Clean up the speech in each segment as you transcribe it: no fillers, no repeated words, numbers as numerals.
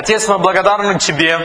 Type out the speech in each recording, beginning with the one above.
Отец, мы благодарны Тебе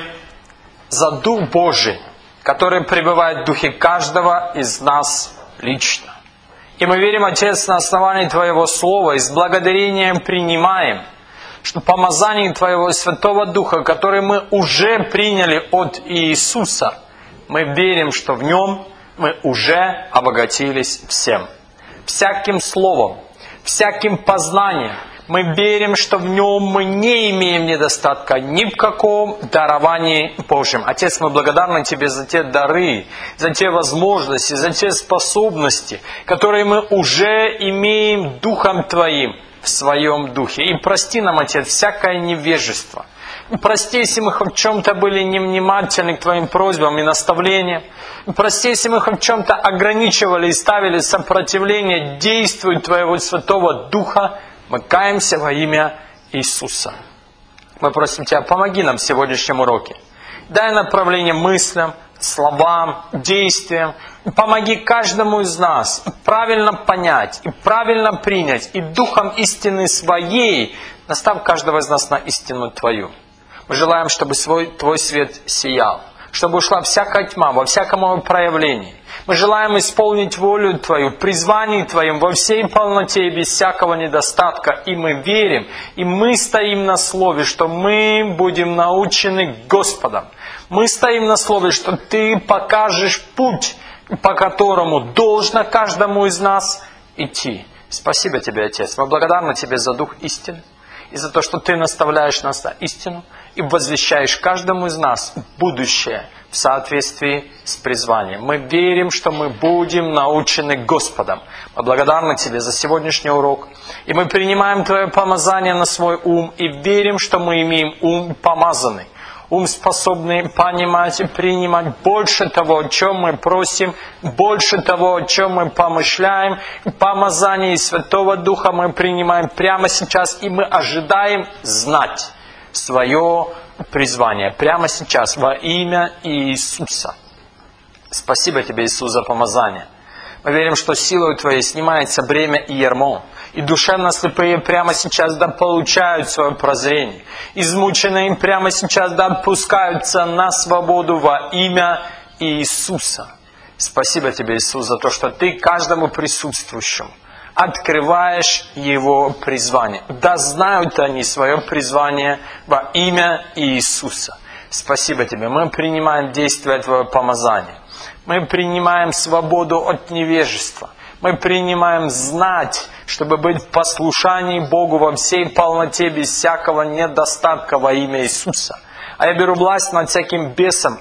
за Дух Божий, который пребывает в духе каждого из нас лично. И мы верим, Отец, на основании Твоего Слова и с благодарением принимаем, что помазание Твоего Святого Духа, который мы уже приняли от Иисуса, мы верим, что в Нем мы уже обогатились всем. Всяким словом, всяким познанием. Мы верим, что в Нем мы не имеем недостатка ни в каком даровании Божьем. Отец, мы благодарны Тебе за те дары, за те возможности, за те способности, которые мы уже имеем Духом Твоим в Своем Духе. И прости нам, Отец, всякое невежество. Прости, если мы хоть в чем-то были невнимательны к Твоим просьбам и наставлениям. Прости, если мы хоть в чем-то ограничивали и ставили сопротивление действию Твоего Святого Духа. Мы каемся во имя Иисуса. Мы просим Тебя, помоги нам в сегодняшнем уроке. Дай направление мыслям, словам, действиям. Помоги каждому из нас правильно понять и правильно принять, и духом истины Своей настав каждого из нас на истину Твою. Мы желаем, чтобы Твой свет сиял, чтобы ушла всякая тьма во всяком его проявлении. Мы желаем исполнить волю Твою, призвание Твоим во всей полноте и без всякого недостатка. И мы верим, и мы стоим на слове, что мы будем научены Господом. Мы стоим на слове, что Ты покажешь путь, по которому должно каждому из нас идти. Спасибо Тебе, Отец. Мы благодарны Тебе за Дух истины и за то, что Ты наставляешь нас на истину и возвещаешь каждому из нас будущее в соответствии с призванием. Мы верим, что мы будем научены Господом. Мы благодарны Тебе за сегодняшний урок. И мы принимаем Твое помазание на свой ум и верим, что мы имеем ум помазанный. Ум, способный понимать и принимать больше того, о чем мы просим, больше того, о чем мы помышляем. Помазание Святого Духа мы принимаем прямо сейчас, и мы ожидаем знать свое призвание прямо сейчас во имя Иисуса. Спасибо Тебе, Иисус, за помазание. Мы верим, что силой Твоей снимается бремя и ярмо. И душевно слепые прямо сейчас да получают свое прозрение. Измученные им прямо сейчас да отпускаются на свободу во имя Иисуса. Спасибо Тебе, Иисус, за то, что Ты каждому присутствующему открываешь его призвание. Да знают они свое призвание во имя Иисуса. Спасибо Тебе. Мы принимаем действие Твоего помазания. Мы принимаем свободу от невежества. Мы принимаем знать, чтобы быть в послушании Богу во всей полноте, без всякого недостатка во имя Иисуса. А я беру власть над всяким бесом,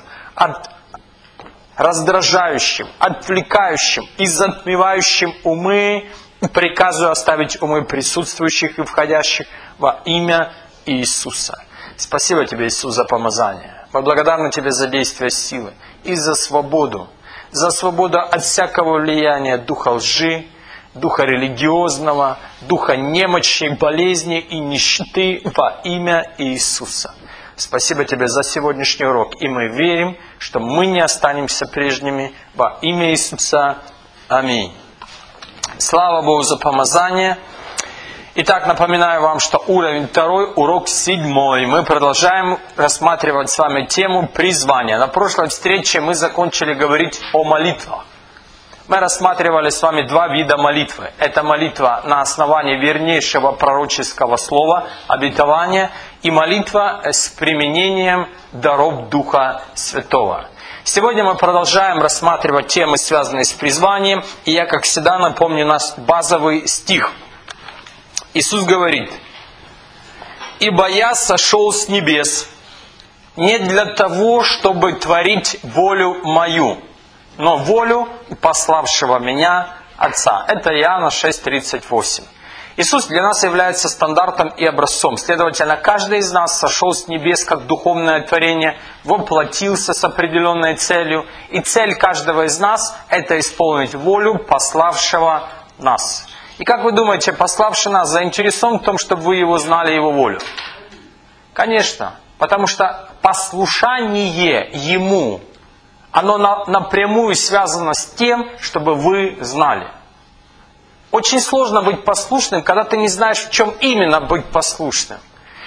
раздражающим, отвлекающим и затмевающим умы. Приказываю оставить умы присутствующих и входящих во имя Иисуса. Спасибо Тебе, Иисус, за помазание. Мы благодарны Тебе за действие силы и за свободу. За свободу от всякого влияния духа лжи, духа религиозного, духа немощи, болезни и нищеты во имя Иисуса. Спасибо Тебе за сегодняшний урок. И мы верим, что мы не останемся прежними во имя Иисуса. Аминь. Слава Богу за помазание. Итак, напоминаю вам, что уровень 2, урок 7. Мы продолжаем рассматривать с вами тему призвания. На прошлой встрече мы закончили говорить о молитвах. Мы рассматривали с вами 2 вида молитвы. Это молитва на основании вернейшего пророческого слова, обетования, и молитва с применением даров Духа Святого. Сегодня мы продолжаем рассматривать темы, связанные с призванием. И я, как всегда, напомню наш базовый стих. Иисус говорит: «Ибо я сошел с небес не для того, чтобы творить волю мою, но волю пославшего меня Отца». Это Иоанна 6:38. Иисус для нас является стандартом и образцом. Следовательно, каждый из нас сошел с небес как духовное творение, воплотился с определенной целью. И цель каждого из нас – это исполнить волю пославшего нас. И как вы думаете, пославший нас заинтересован в том, чтобы вы его знали, его волю? Конечно, потому что послушание ему, оно напрямую связано с тем, чтобы вы знали. Очень сложно быть послушным, когда ты не знаешь, в чем именно быть послушным.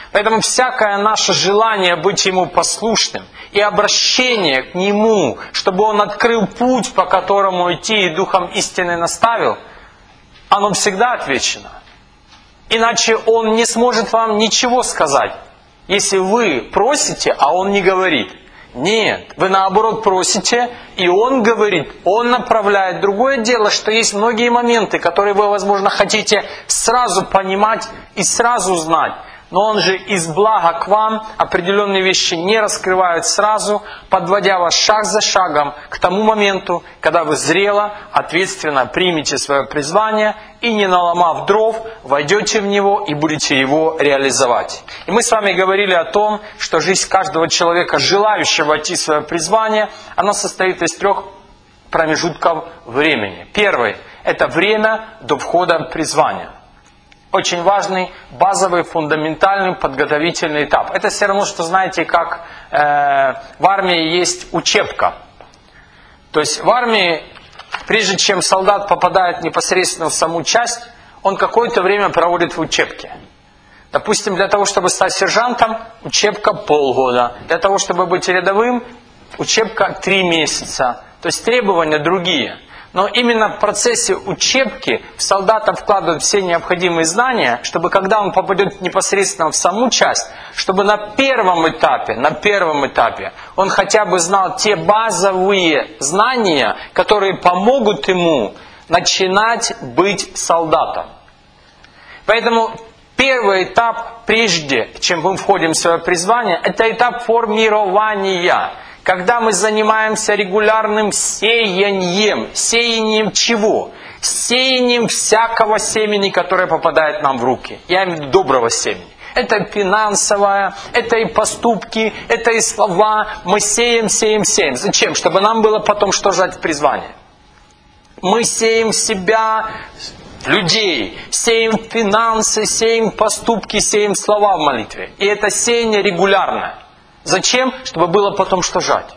Поэтому всякое наше желание быть Ему послушным и обращение к Нему, чтобы Он открыл путь, по которому идти и Духом истины наставил, оно всегда отвечено. Иначе Он не сможет вам ничего сказать, если вы просите, а Он не говорит. Нет, вы наоборот просите, и Он говорит, Он направляет. Другое дело, что есть многие моменты, которые вы, возможно, хотите сразу понимать и сразу знать. Но Он же из блага к вам определенные вещи не раскрывает сразу, подводя вас шаг за шагом к тому моменту, когда вы зрело, ответственно примете свое призвание и, не наломав дров, войдете в него и будете его реализовать. И мы с вами говорили о том, что жизнь каждого человека, желающего войти в свое призвание, она состоит из 3 промежутков времени. Первый – это время до входа в призвание. Очень важный, базовый, фундаментальный, подготовительный этап. Это все равно, что знаете, как в армии есть учебка. То есть в армии, прежде чем солдат попадает непосредственно в саму часть, он какое-то время проводит в учебке. Допустим, для того, чтобы стать сержантом, учебка полгода. Для того, чтобы быть рядовым, учебка 3 месяца. То есть требования другие. Но именно в процессе учебки в солдата вкладывают все необходимые знания, чтобы когда он попадет непосредственно в саму часть, чтобы на первом этапе он хотя бы знал те базовые знания, которые помогут ему начинать быть солдатом. Поэтому первый этап, прежде чем мы входим в свое призвание, это этап формирования. Когда мы занимаемся регулярным сеянием. Сеянием чего? Сеянием всякого семени, которое попадает нам в руки. Я имею в виду доброго семени. Это финансовое, это и поступки, это и слова. Мы сеем. Зачем? Чтобы нам было потом что жать в призвание. Мы сеем в себя людей, сеем финансы, сеем поступки, сеем слова в молитве. И это сеяние регулярное. Зачем? Чтобы было потом что жать.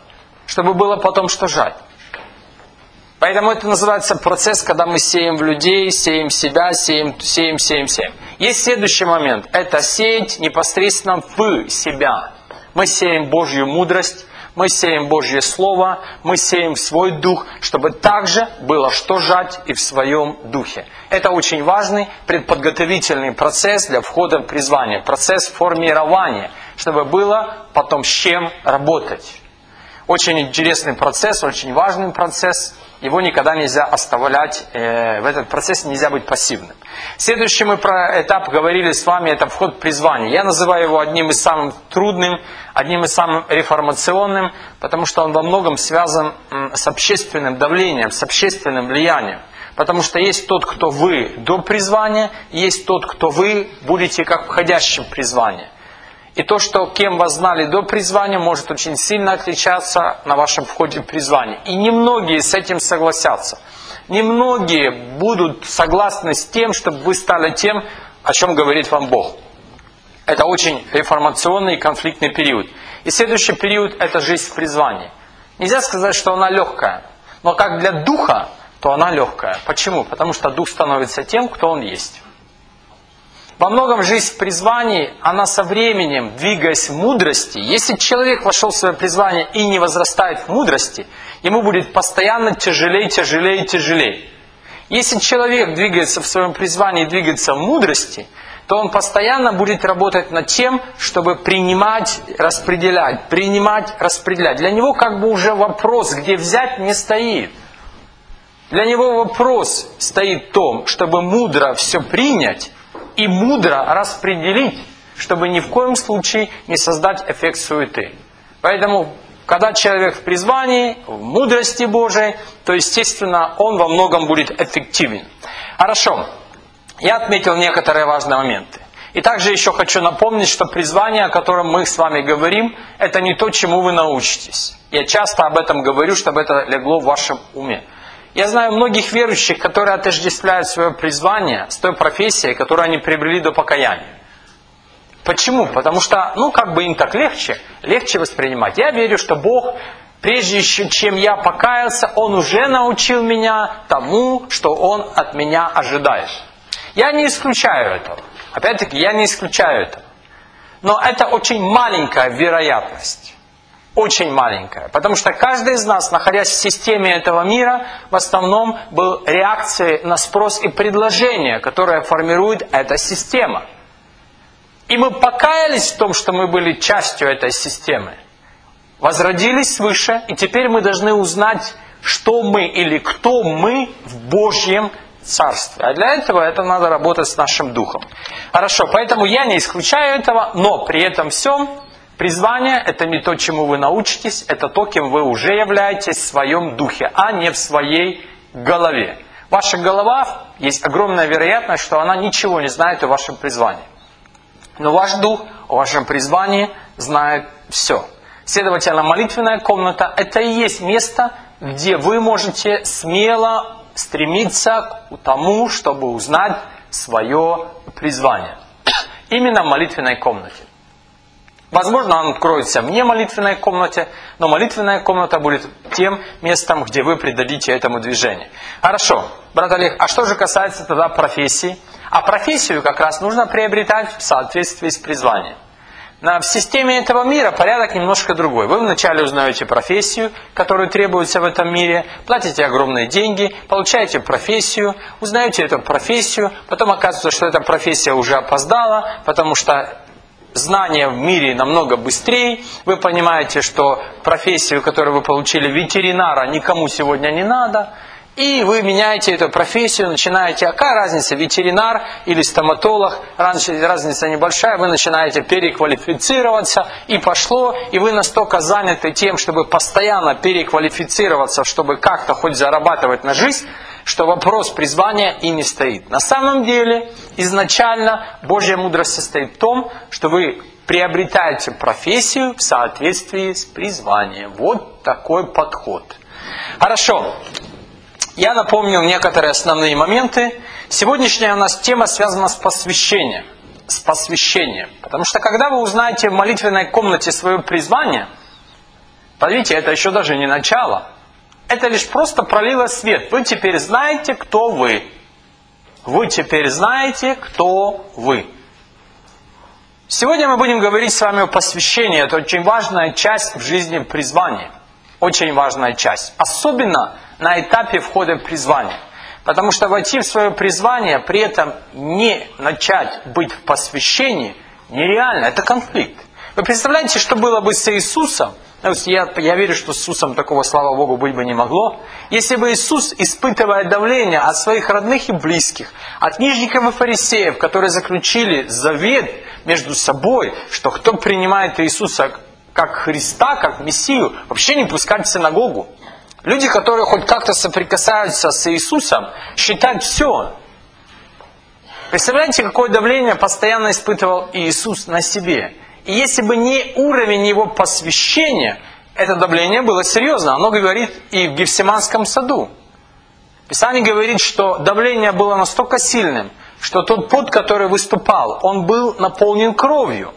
Поэтому это называется процесс, когда мы сеем в людей, сеем в себя, сеем. Есть следующий момент. Это сеять непосредственно в себя. Мы сеем Божью мудрость, мы сеем Божье Слово, мы сеем в свой дух, чтобы также было что жать и в своем духе. Это очень важный предподготовительный процесс для входа в призвание. Процесс формирования, чтобы было потом с чем работать. Очень интересный процесс, очень важный процесс. Его никогда нельзя оставлять, в этот процесс нельзя быть пассивным. Следующий мы про этап говорили с вами, это вход в призвание. Я называю его одним из самых трудным, одним из самых реформационным, потому что он во многом связан с общественным давлением, с общественным влиянием. Потому что есть тот, кто вы до призвания, есть тот, кто вы будете как входящим в призвание. И то, что кем вас знали до призвания, может очень сильно отличаться на вашем входе в призвание. И немногие с этим согласятся. Немногие будут согласны с тем, чтобы вы стали тем, о чем говорит вам Бог. Это очень реформационный и конфликтный период. И следующий период – это жизнь в призвании. Нельзя сказать, что она легкая. Но как для духа, то она легкая. Почему? Потому что дух становится тем, кто он есть. Во многом жизнь в призвании, она со временем, двигаясь в мудрости, если человек вошел в свое призвание и не возрастает в мудрости, ему будет постоянно тяжелее. Если человек двигается в своем призвании, двигается в мудрости, то он постоянно будет работать над тем, чтобы принимать, распределять. Для него как бы уже вопрос, где взять, не стоит. Для него вопрос стоит в том, чтобы мудро все принять, и мудро распределить, чтобы ни в коем случае не создать эффект суеты. Поэтому, когда человек в призвании, в мудрости Божией, то, естественно, он во многом будет эффективен. Хорошо. Я отметил некоторые важные моменты. И также еще хочу напомнить, что призвание, о котором мы с вами говорим, это не то, чему вы научитесь. Я часто об этом говорю, чтобы это легло в вашем уме. Я знаю многих верующих, которые отождествляют свое призвание с той профессией, которую они приобрели до покаяния. Почему? Потому что, как бы им так легче воспринимать. Я верю, что Бог, прежде чем я покаялся, Он уже научил меня тому, что Он от меня ожидает. Я не исключаю этого. Опять-таки, я не исключаю этого. Но это очень маленькая вероятность. Очень маленькая. Потому что каждый из нас, находясь в системе этого мира, в основном был реакцией на спрос и предложение, которое формирует эта система. И мы покаялись в том, что мы были частью этой системы. Возродились свыше, и теперь мы должны узнать, что мы или кто мы в Божьем Царстве. А для этого это надо работать с нашим духом. Хорошо, поэтому я не исключаю этого, но при этом всем призвание – это не то, чему вы научитесь, это то, кем вы уже являетесь в своем духе, а не в своей голове. Ваша голова, есть огромная вероятность, что она ничего не знает о вашем призвании. Но ваш дух о вашем призвании знает все. Следовательно, молитвенная комната – это и есть место, где вы можете смело стремиться к тому, чтобы узнать свое призвание. Именно в молитвенной комнате. Возможно, он откроется вне молитвенной комнате, но молитвенная комната будет тем местом, где вы придадите этому движению. Хорошо, брат Олег, а что же касается тогда профессии? А профессию как раз нужно приобретать в соответствии с призванием. В системе этого мира порядок немножко другой. Вы вначале узнаете профессию, которую требуется в этом мире, платите огромные деньги, получаете профессию, узнаете эту профессию, потом оказывается, что эта профессия уже опоздала, потому что знания в мире намного быстрее. Вы понимаете, что профессию, которую вы получили ветеринара, никому сегодня не надо. И вы меняете эту профессию, начинаете, какая разница, ветеринар или стоматолог, разница небольшая, вы начинаете переквалифицироваться, и пошло, и вы настолько заняты тем, чтобы постоянно переквалифицироваться, чтобы как-то хоть зарабатывать на жизнь, что вопрос призвания и не стоит. На самом деле, изначально Божья мудрость состоит в том, что вы приобретаете профессию в соответствии с призванием. Вот такой подход. Хорошо. Я напомнил некоторые основные моменты. Сегодняшняя у нас тема связана с посвящением. С посвящением. Потому что когда вы узнаете в молитвенной комнате свое призвание, подивите, это еще даже не начало. Это лишь просто пролило свет. Вы теперь знаете, кто вы. Вы теперь знаете, кто вы. Сегодня мы будем говорить с вами о посвящении. Это очень важная часть в жизни призвания. Очень важная часть. Особенно на этапе входа в призвание. Потому что войти в свое призвание, при этом не начать быть в посвящении, нереально. Это конфликт. Вы представляете, что было бы с Иисусом? Я верю, что с Иисусом такого, слава Богу, быть бы не могло. Если бы Иисус, испытывая давление от своих родных и близких, от книжников и фарисеев, которые заключили завет между собой, что кто принимает Иисуса как Христа, как Мессию, вообще не пускать в синагогу. Люди, которые хоть как-то соприкасаются с Иисусом, считают все. Представляете, какое давление постоянно испытывал Иисус на себе. И если бы не уровень его посвящения, это давление было серьезно. Оно говорит и в Гефсиманском саду. Писание говорит, что давление было настолько сильным, что тот пот, который выступал, он был наполнен кровью.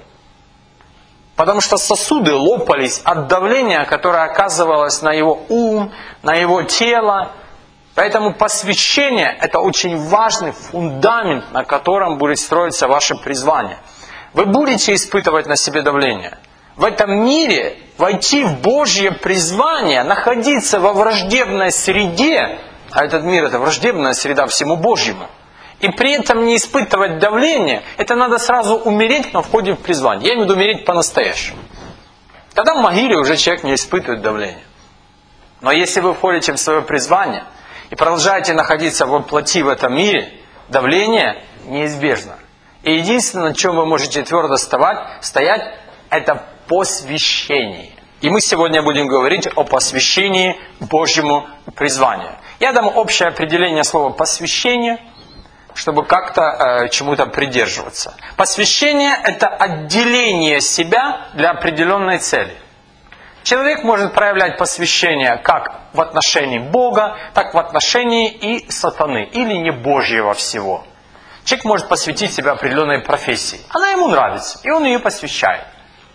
Потому что сосуды лопались от давления, которое оказывалось на его ум, на его тело. Поэтому посвящение – это очень важный фундамент, на котором будет строиться ваше призвание. Вы будете испытывать на себе давление. В этом мире войти в Божье призвание, находиться во враждебной среде, а этот мир – это враждебная среда всему Божьему, и при этом не испытывать давление, это надо сразу умереть на входе в призвание. Я имею в виду умереть по-настоящему. Тогда в могиле уже человек не испытывает давление. Но если вы входите в свое призвание и продолжаете находиться в плоти в этом мире, давление неизбежно. И единственное, на чем вы можете твердо стоять, это посвящение. И мы сегодня будем говорить о посвящении Божьему призванию. Я дам общее определение слова «посвящение», чтобы как-то чему-то придерживаться. Посвящение – это отделение себя для определенной цели. Человек может проявлять посвящение как в отношении Бога, так в отношении и сатаны, или не Божьего всего. Человек может посвятить себя определенной профессии. Она ему нравится, и он ее посвящает.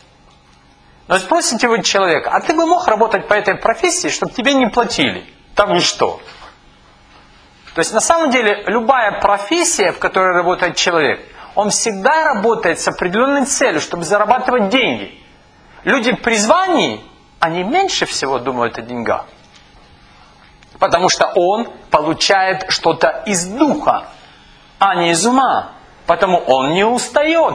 Но спросите вы человека, а ты бы мог работать по этой профессии, чтобы тебе не платили? Там и что? То есть на самом деле любая профессия, в которой работает человек, он всегда работает с определенной целью, чтобы зарабатывать деньги. Люди в призвании, они меньше всего думают о деньгах. Потому что он получает что-то из духа, а не из ума. Потому он не устает.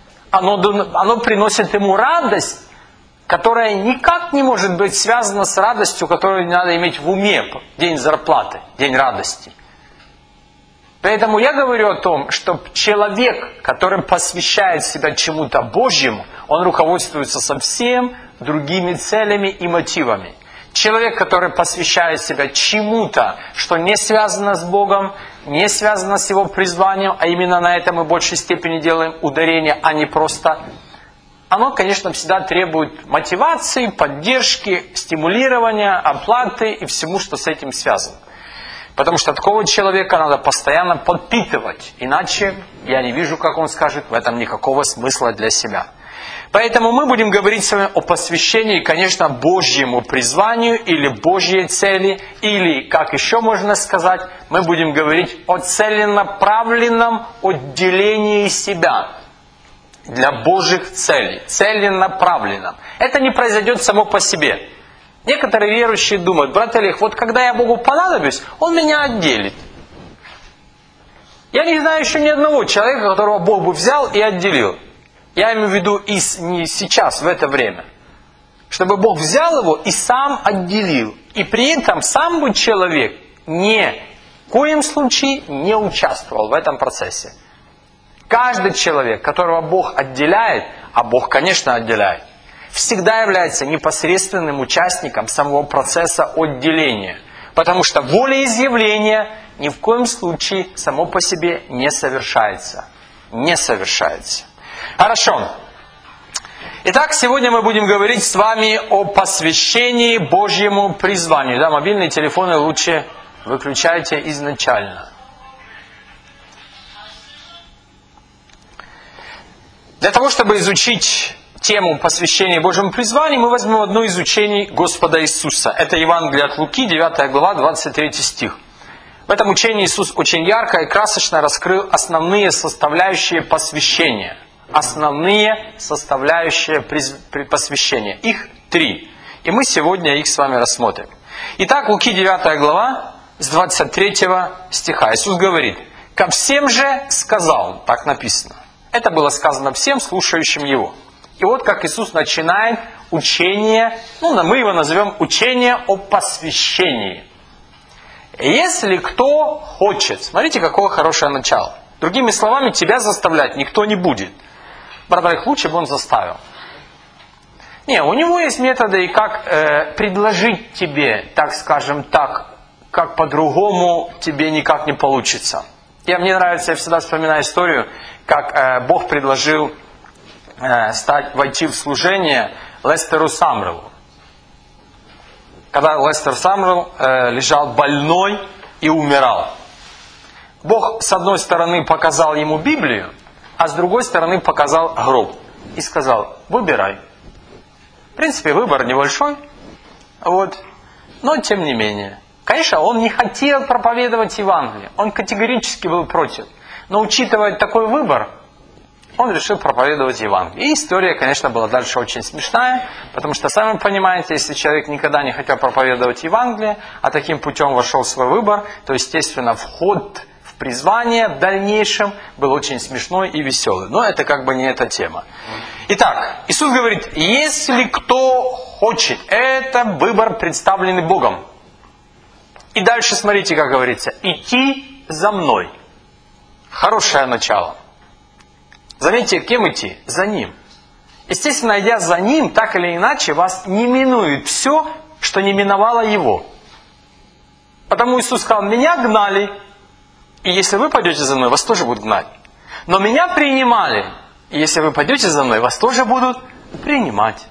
Оно приносит ему радость, которая никак не может быть связана с радостью, которую надо иметь в уме. День зарплаты, день радости. Поэтому я говорю о том, что человек, который посвящает себя чему-то Божьему, он руководствуется совсем другими целями и мотивами. Человек, который посвящает себя чему-то, что не связано с Богом, не связано с его призванием, а именно на этом мы в большей степени делаем ударение, а не просто... Оно, конечно, всегда требует мотивации, поддержки, стимулирования, оплаты и всему, что с этим связано. Потому что такого человека надо постоянно подпитывать. Иначе я не вижу, как он скажет, в этом никакого смысла для себя. Поэтому мы будем говорить с вами о посвящении, конечно, Божьему призванию или Божьей цели, или, как еще можно сказать, мы будем говорить о целенаправленном отделении себя для Божьих целей. Целенаправленном. Это не произойдет само по себе. Некоторые верующие думают, брат Олег, вот когда я Богу понадоблюсь, Он меня отделит. Я не знаю еще ни одного человека, которого Бог бы взял и отделил. Я имею в виду и не сейчас, в это время. Чтобы Бог взял его и сам отделил. И при этом сам бы человек ни в коем случае не участвовал в этом процессе. Каждый человек, которого Бог отделяет, а Бог, конечно, отделяет, всегда является непосредственным участником самого процесса отделения. Потому что волеизъявление ни в коем случае само по себе не совершается. Не совершается. Хорошо. Итак, сегодня мы будем говорить с вами о посвящении Божьему призванию. Да, мобильные телефоны лучше выключайте изначально. Для того, чтобы изучить тему посвящения Божьему призванию, мы возьмем одно из учений Господа Иисуса. Это Евангелие от Луки, 9 глава, 23 стих. В этом учении Иисус очень ярко и красочно раскрыл основные составляющие посвящения. Основные составляющие посвящения. Их 3. И мы сегодня их с вами рассмотрим. Итак, Луки 9 глава, с 23 стиха. Иисус говорит, «Ко всем же сказал», так написано. Это было сказано всем слушающим Его. И вот как Иисус начинает учение, мы его назовем учение о посвящении. Если кто хочет, смотрите, какое хорошее начало. Другими словами, тебя заставлять никто не будет. Брат, лучше бы он заставил. Не, у него есть методы, как предложить тебе, так скажем так, как по-другому тебе никак не получится. Мне нравится, я всегда вспоминаю историю, как Бог предложил войти в служение Лестеру Самрелу. Когда Лестер Самрел лежал больной и умирал. Бог с одной стороны показал ему Библию, а с другой стороны показал гроб. И сказал, выбирай. В принципе, выбор небольшой, но тем не менее. Конечно, он не хотел проповедовать Евангелие. Он категорически был против. Но учитывая такой выбор, он решил проповедовать Евангелие. И история, конечно, была дальше очень смешная, потому что, сами понимаете, если человек никогда не хотел проповедовать Евангелие, а таким путем вошел в свой выбор, то, естественно, вход в призвание в дальнейшем был очень смешной и веселый. Но это как бы не эта тема. Итак, Иисус говорит, если кто хочет, это выбор, представленный Богом. И дальше смотрите, как говорится, идти за мной. Хорошее начало. Заметьте, кем идти? За Ним. Естественно, идя за Ним, так или иначе, вас не минует все, что не миновало Его. Потому Иисус сказал, меня гнали, и если вы пойдете за мной, вас тоже будут гнать. Но меня принимали, и если вы пойдете за мной, вас тоже будут принимать.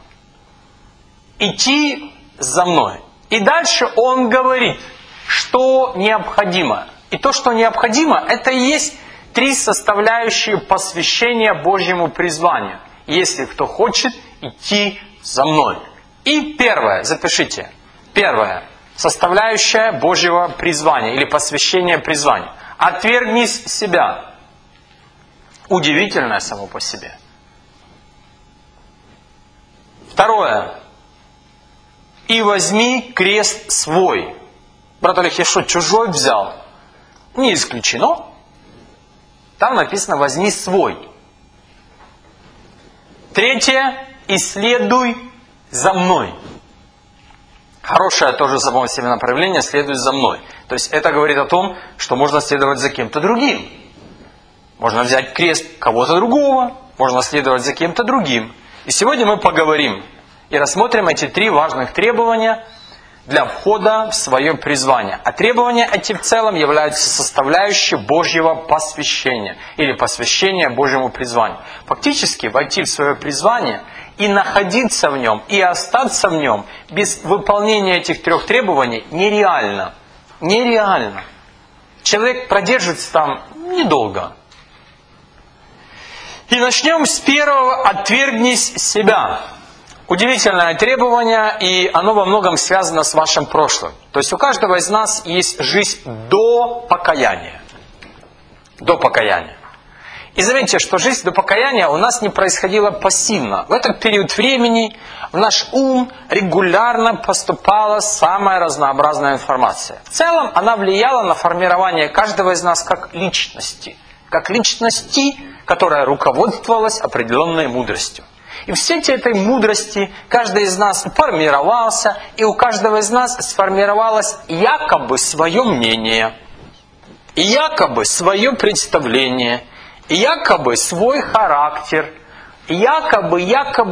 Идти за мной. И дальше Он говорит, что необходимо. И то, что необходимо, это и есть 3 составляющие посвящения Божьему призванию. Если кто хочет идти за мной. И первое, запишите. Первое, составляющая Божьего призвания или посвящения призванию. Отвергни себя. удивительное само по себе. Второе. И возьми крест свой. Брат Олег, я что, чужой взял? Не исключено. Там написано возьми свой. Третье. И следуй за мной. Хорошее тоже само себе направление, следуй за мной. То есть это говорит о том, что можно следовать за кем-то другим. Можно взять крест кого-то другого, можно следовать за кем-то другим. И сегодня мы поговорим и рассмотрим эти 3 важных требования для входа в свое призвание. А требования эти в целом являются составляющей Божьего посвящения или посвящения Божьему призванию. Фактически войти в свое призвание и находиться в нем, и остаться в нем без выполнения этих 3 требований нереально. Нереально. Человек продержится там недолго. И начнем с первого. Отвергнись себя. Удивительное требование, и оно во многом связано с вашим прошлым. То есть у каждого из нас есть жизнь до покаяния. До покаяния. И заметьте, что жизнь до покаяния у нас не происходила пассивно. В этот период времени в наш ум регулярно поступала самая разнообразная информация. В целом она влияла на формирование каждого из нас как личности. Как личности, которая руководствовалась определенной мудростью. И в свете этой мудрости каждый из нас формировался, и у каждого из нас сформировалось якобы свое мнение, якобы свое представление, якобы свой характер, якобы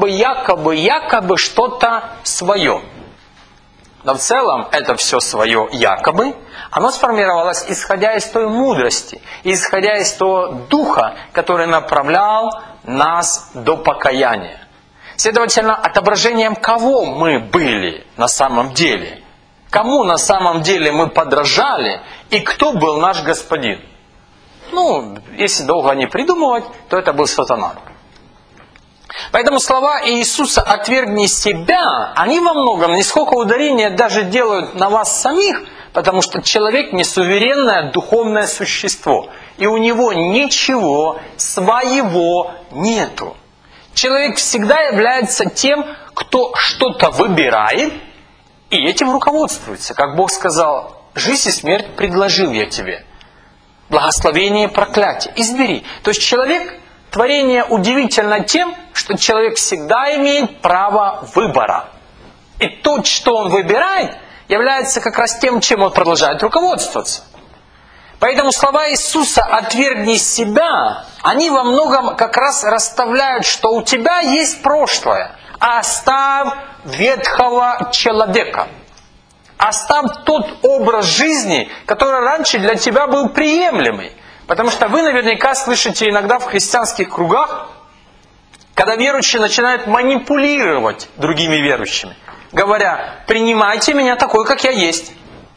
что-то свое. Но в целом это все свое якобы, оно сформировалось исходя из той мудрости, исходя из того духа, который направлял нас до покаяния. Следовательно, отображением кого мы были на самом деле, кому на самом деле мы подражали и кто был наш господин. Если долго не придумывать, то это был сатана. Поэтому слова Иисуса «отвергни себя», они во многом нисколько ударения даже делают на вас самих, потому что человек не суверенное духовное существо, и у него ничего своего нету. Человек всегда является тем, кто что-то выбирает, и этим руководствуется. Как Бог сказал, жизнь и смерть предложил я тебе. Благословение и проклятие. Избери. То есть человек, творение удивительно тем, что человек всегда имеет право выбора. И то, что он выбирает, является как раз тем, чем он продолжает руководствоваться. Поэтому слова Иисуса «отвергни себя», они во многом как раз расставляют, что у тебя есть прошлое. Оставь ветхого человека. Оставь тот образ жизни, который раньше для тебя был приемлемый. Потому что вы наверняка слышите иногда в христианских кругах, когда верующие начинают манипулировать другими верующими, говоря: «Принимайте меня такой, как я есть».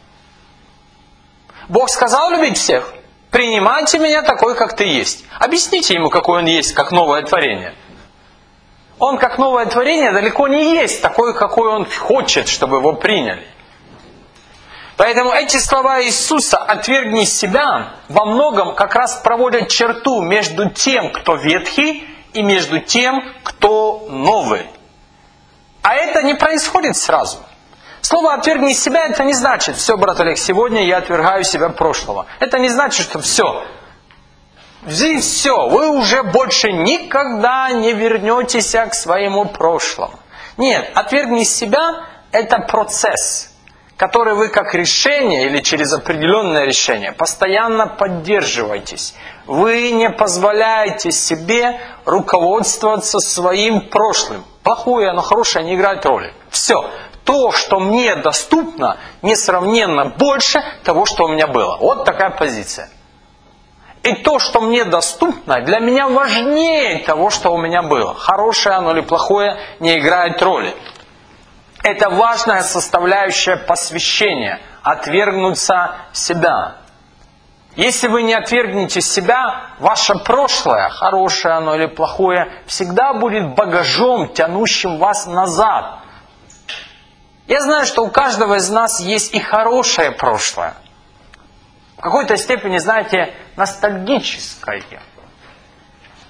Бог сказал любить всех? Принимайте меня такой, как ты есть. Объясните ему, какой он есть, как новое творение. Он, как новое творение, далеко не есть такой, какой он хочет, чтобы его приняли. Поэтому эти слова Иисуса «отвергни себя» во многом как раз проводят черту между тем, кто ветхий, и между тем, кто новый. А это не происходит сразу. Слово «отвергни себя» это не значит: все, брат Олег, сегодня я отвергаю себя прошлого. Это не значит, что все. Здесь все, вы уже больше никогда не вернетесь к своему прошлому. Нет, отвергни себя это процесс, который вы как решение или через определенное решение постоянно поддерживаетесь. Вы не позволяете себе руководствоваться своим прошлым. Плохое, оно хорошее не играет роли. Все. То, что мне доступно, несравненно больше того, что у меня было. Вот такая позиция. И то, что мне доступно, для меня важнее того, что у меня было. Хорошее оно или плохое не играет роли. Это важная составляющая посвящения. Отвергнуться себя. Если вы не отвергнете себя, ваше прошлое, хорошее оно или плохое, всегда будет багажом, тянущим вас назад. Я знаю, что у каждого из нас есть и хорошее прошлое. В какой-то степени, знаете, ностальгическое.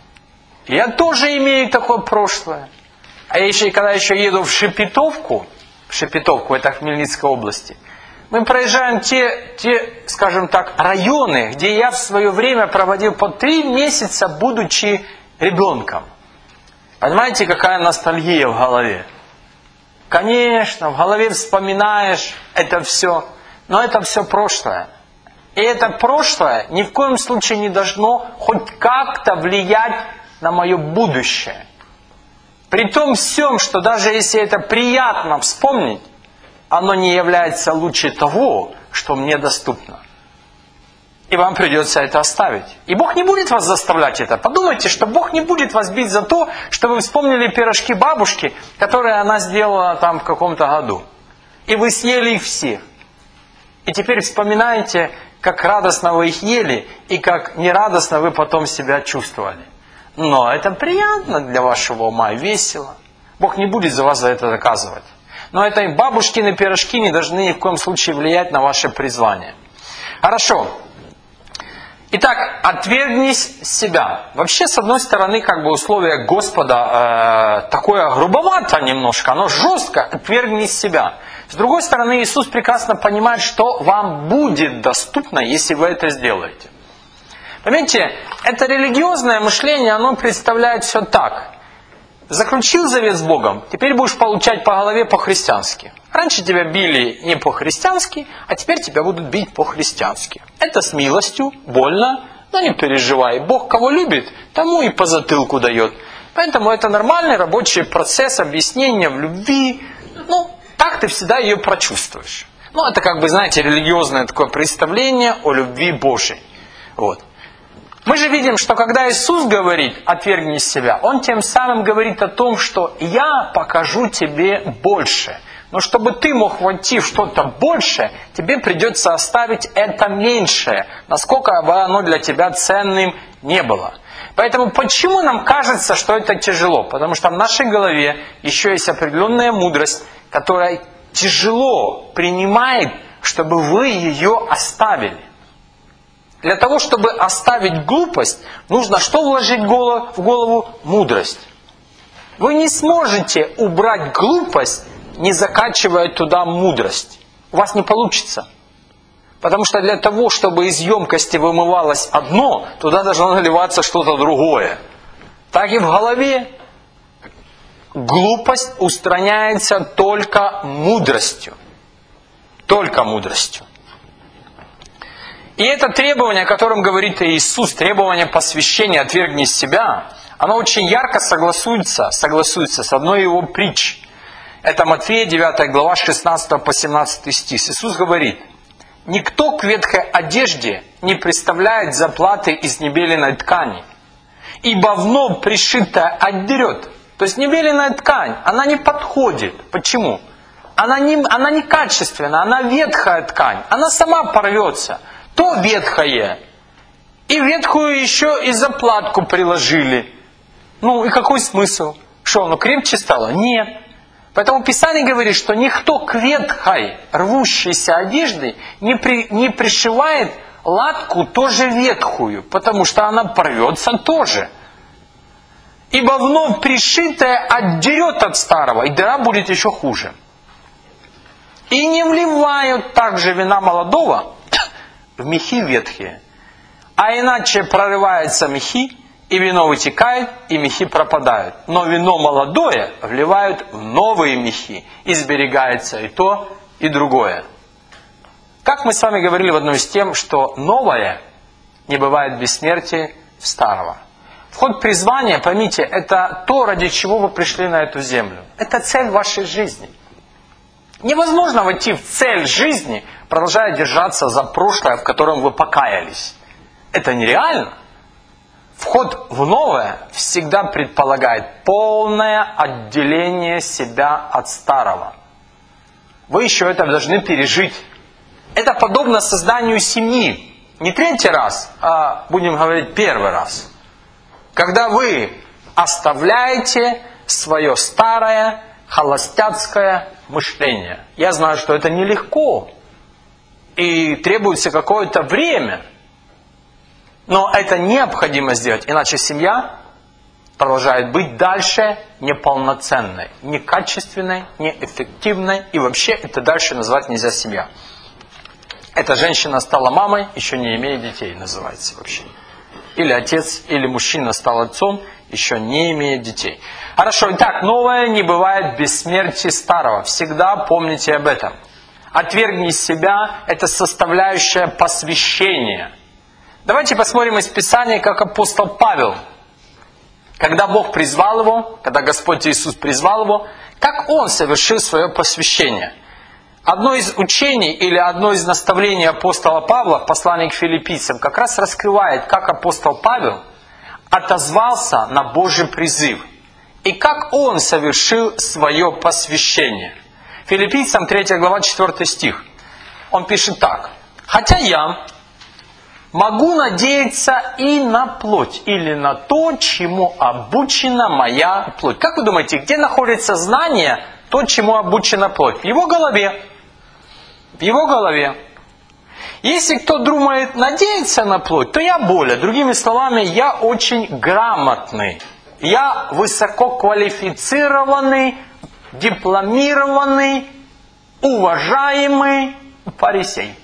Я тоже имею такое прошлое. А когда еще еду в Шепетовку, это в Хмельницкой области, мы проезжаем те, скажем так, районы, где я в свое время проводил по 3 месяца, будучи ребенком. Понимаете, какая ностальгия в голове? Конечно, в голове вспоминаешь это все, но это все прошлое. И это прошлое ни в коем случае не должно хоть как-то влиять на мое будущее. При том всем, что даже если это приятно вспомнить, оно не является лучше того, что мне доступно. И вам придется это оставить. И Бог не будет вас заставлять это. Подумайте, что Бог не будет вас бить за то, что вы вспомнили пирожки бабушки, которые она сделала там в каком-то году. И вы съели их все. И теперь вспоминаете, как радостно вы их ели, и как нерадостно вы потом себя чувствовали. Но это приятно для вашего ума, весело. Бог не будет за вас за это доказывать. Но это и бабушкины пирожки не должны ни в коем случае влиять на ваше призвание. Хорошо. Итак, отвергнись себя. Вообще, с одной стороны, условие Господа такое грубовато немножко, оно жестко, отвергнись себя. С другой стороны, Иисус прекрасно понимает, что вам будет доступно, если вы это сделаете. Понимаете, это религиозное мышление, оно представляет все так. Заключил завет с Богом, теперь будешь получать по голове по-христиански. Раньше тебя били не по-христиански, а теперь тебя будут бить по-христиански. Это с милостью, больно, но не переживай. Бог кого любит, тому и по затылку дает. Поэтому это нормальный рабочий процесс объяснения в любви. Так ты всегда ее прочувствуешь. Это религиозное такое представление о любви Божией. Вот. Мы же видим, что когда Иисус говорит «отвергнись себя», Он тем самым говорит о том, что «я покажу тебе больше». Но чтобы ты мог войти в что-то большее, тебе придется оставить это меньшее, насколько бы оно для тебя ценным не было. Поэтому почему нам кажется, что это тяжело? Потому что в нашей голове еще есть определенная мудрость, которая тяжело принимает, чтобы вы ее оставили. Для того, чтобы оставить глупость, нужно что вложить в голову? Мудрость. Вы не сможете убрать глупость, не закачивая туда мудрость. У вас не получится. Потому что для того, чтобы из емкости вымывалось одно, туда должно наливаться что-то другое. Так и в голове. Глупость устраняется только мудростью. Только мудростью. И это требование, о котором говорит Иисус, требование посвящения, отвергнись себя, оно очень ярко согласуется с одной его притчей. Это Матфея 9 глава 16 по 17 стих. Иисус говорит: «Никто к ветхой одежде не приставляет заплаты из небеленой ткани, ибо вновь пришитая отдерет». То есть небеленая ткань, она не подходит. Почему? Она не качественная, она ветхая ткань, она сама порвется. То ветхое, и ветхую еще и заплатку приложили. И какой смысл? Что, оно крепче стало? Нет. Поэтому Писание говорит, что никто к ветхой, рвущейся одежде не пришивает латку тоже ветхую, потому что она порвется тоже. Ибо вновь пришитая отдерет от старого, и дыра будет еще хуже. И не вливают также вина молодого в мехи ветхие, а иначе прорываются мехи, и вино вытекает, и мехи пропадают. Но вино молодое вливают в новые мехи, и сберегается и то, и другое. Как мы с вами говорили в одной из тем, что новое не бывает бессмертия в старого. Вход призвания, поймите, это то, ради чего вы пришли на эту землю. Это цель вашей жизни. Невозможно войти в цель жизни, продолжая держаться за прошлое, в котором вы покаялись. Это нереально. Вход в новое всегда предполагает полное отделение себя от старого. Вы еще это должны пережить. Это подобно созданию семьи. Не 3-й раз, а будем говорить 1-й раз. Когда вы оставляете свое старое холостяцкое мышление. Я знаю, что это нелегко. И требуется какое-то время. Но это необходимо сделать. Иначе семья продолжает быть дальше неполноценной, некачественной, неэффективной, и вообще это дальше назвать нельзя семья. Эта женщина стала мамой, еще не имея детей, называется вообще. Или отец, или мужчина стал отцом, еще не имея детей. Хорошо, итак, новое не бывает без смерти старого. Всегда помните об этом. Отвергни себя – это составляющая посвящения. Давайте посмотрим из Писания, как апостол Павел, когда Бог призвал его, когда Господь Иисус призвал его, как он совершил свое посвящение. Одно из учений или одно из наставлений апостола Павла в послании к филиппийцам как раз раскрывает, как апостол Павел отозвался на Божий призыв и как он совершил свое посвящение. Филиппийцам 3 глава 4 стих. Он пишет так. «Хотя я могу надеяться и на плоть, или на то, чему обучена моя плоть». Как вы думаете, где находится знание, то, чему обучена плоть? В его голове. В его голове. Если кто думает надеяться на плоть, то я более. Другими словами, я очень грамотный. Я высококвалифицированный, дипломированный, уважаемый фарисей.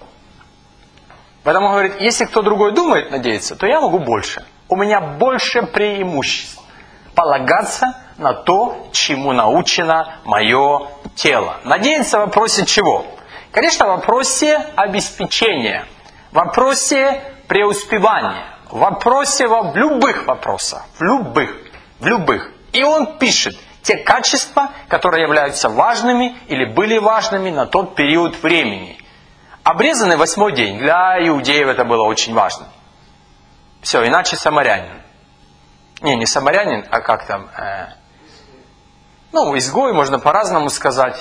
Поэтому говорит, если кто другой думает надеяться, то я могу больше. У меня больше преимуществ. Полагаться на то, чему научено мое тело. Надеяться в вопросе чего? Конечно, в вопросе обеспечения, в вопросе преуспевания, в вопросе в любых вопросах, в любых. И он пишет те качества, которые являются важными или были важными на тот период времени. Обрезанный 8-й день, для иудеев это было очень важно. Все, иначе самарянин. Не самарянин, а как там? Изгой, можно по-разному сказать.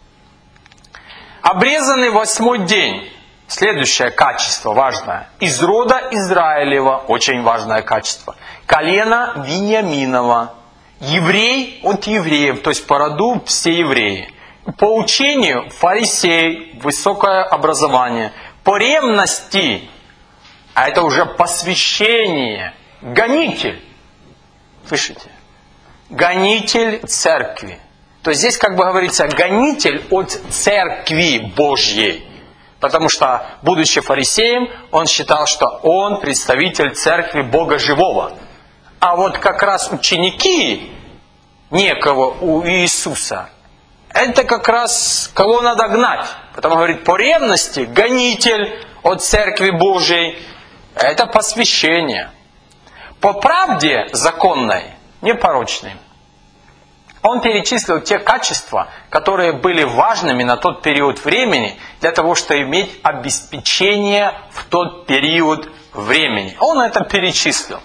Обрезанный 8-й день. Следующее качество важное. Из рода Израилева, очень важное качество. Колено Вениаминова. Еврей от евреев, то есть по роду все евреи. По учению фарисей, высокое образование. По ревности, а это уже посвящение, гонитель. Слышите? Гонитель церкви. То есть здесь как бы говорится гонитель от церкви Божьей. Потому что, будучи фарисеем, он считал, что он представитель церкви Бога живого. А вот как раз ученики некого у Иисуса, это как раз кого надо гнать. Потому говорит, по ревности гонитель от церкви Божьей, это посвящение. По правде законной, непорочной. Он перечислил те качества, которые были важными на тот период времени, для того, чтобы иметь обеспечение в тот период времени. Он это перечислил.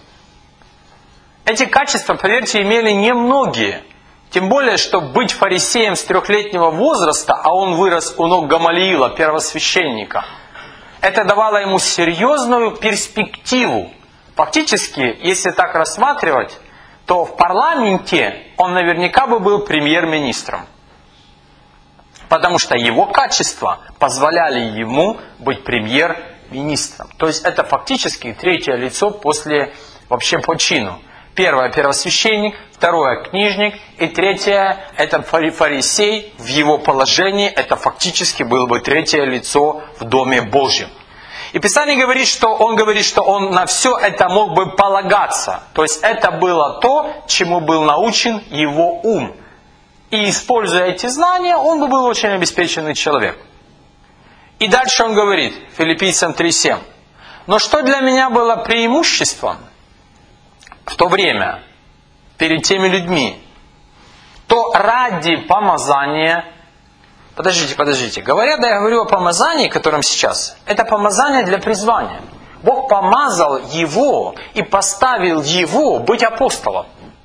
Эти качества, поверьте, имели немногие. Тем более, что быть фарисеем с 3-летнего возраста, а он вырос у ног Гамалиила, первосвященника, это давало ему серьезную перспективу. Фактически, если так рассматривать, то в парламенте он наверняка бы был премьер-министром. Потому что его качества позволяли ему быть премьер-министром. То есть это фактически третье лицо после вообще по чину. Первое – первосвященник, второе – книжник, и третье – это фарисей. В его положении это фактически было бы третье лицо в Доме Божьем. И Писание говорит, что он на все это мог бы полагаться. То есть это было то, чему был научен его ум. И используя эти знания, он бы был очень обеспеченный человек. И дальше он говорит, Филиппийцам 3:7. Но что для меня было преимуществом в то время перед теми людьми, то ради помазания... Подождите. Я говорю о помазании, которым сейчас. Это помазание для призвания. Бог помазал его и поставил его быть апостолом.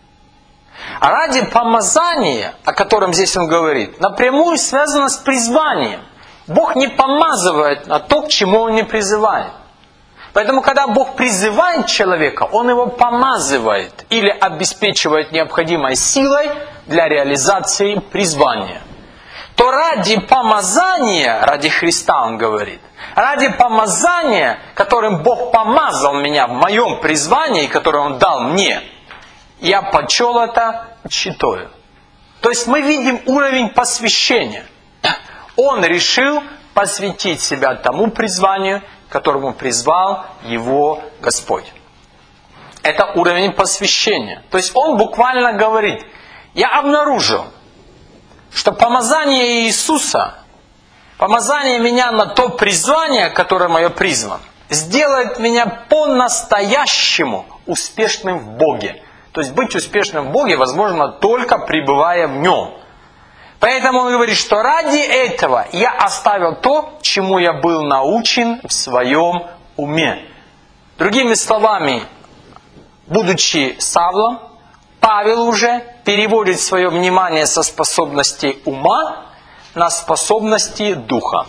А ради помазания, о котором здесь он говорит, напрямую связано с призванием. Бог не помазывает на то, к чему он не призывает. Поэтому, когда Бог призывает человека, он его помазывает или обеспечивает необходимой силой для реализации призвания. То ради помазания, ради Христа он говорит, ради помазания, которым Бог помазал меня в моем призвании, которое Он дал мне, я почел это читою». То есть мы видим уровень посвящения. Он решил посвятить себя тому призванию, которому призвал его Господь. Это уровень посвящения. То есть он буквально говорит: я обнаружил, что помазание Иисуса, помазание меня на то призвание, которому я призван, сделает меня по-настоящему успешным в Боге. То есть быть успешным в Боге возможно только пребывая в Нем. Поэтому он говорит, что ради этого я оставил то, чему я был научен в своем уме. Другими словами, будучи Савлом, Павел уже переводит свое внимание со способностей ума на способности духа.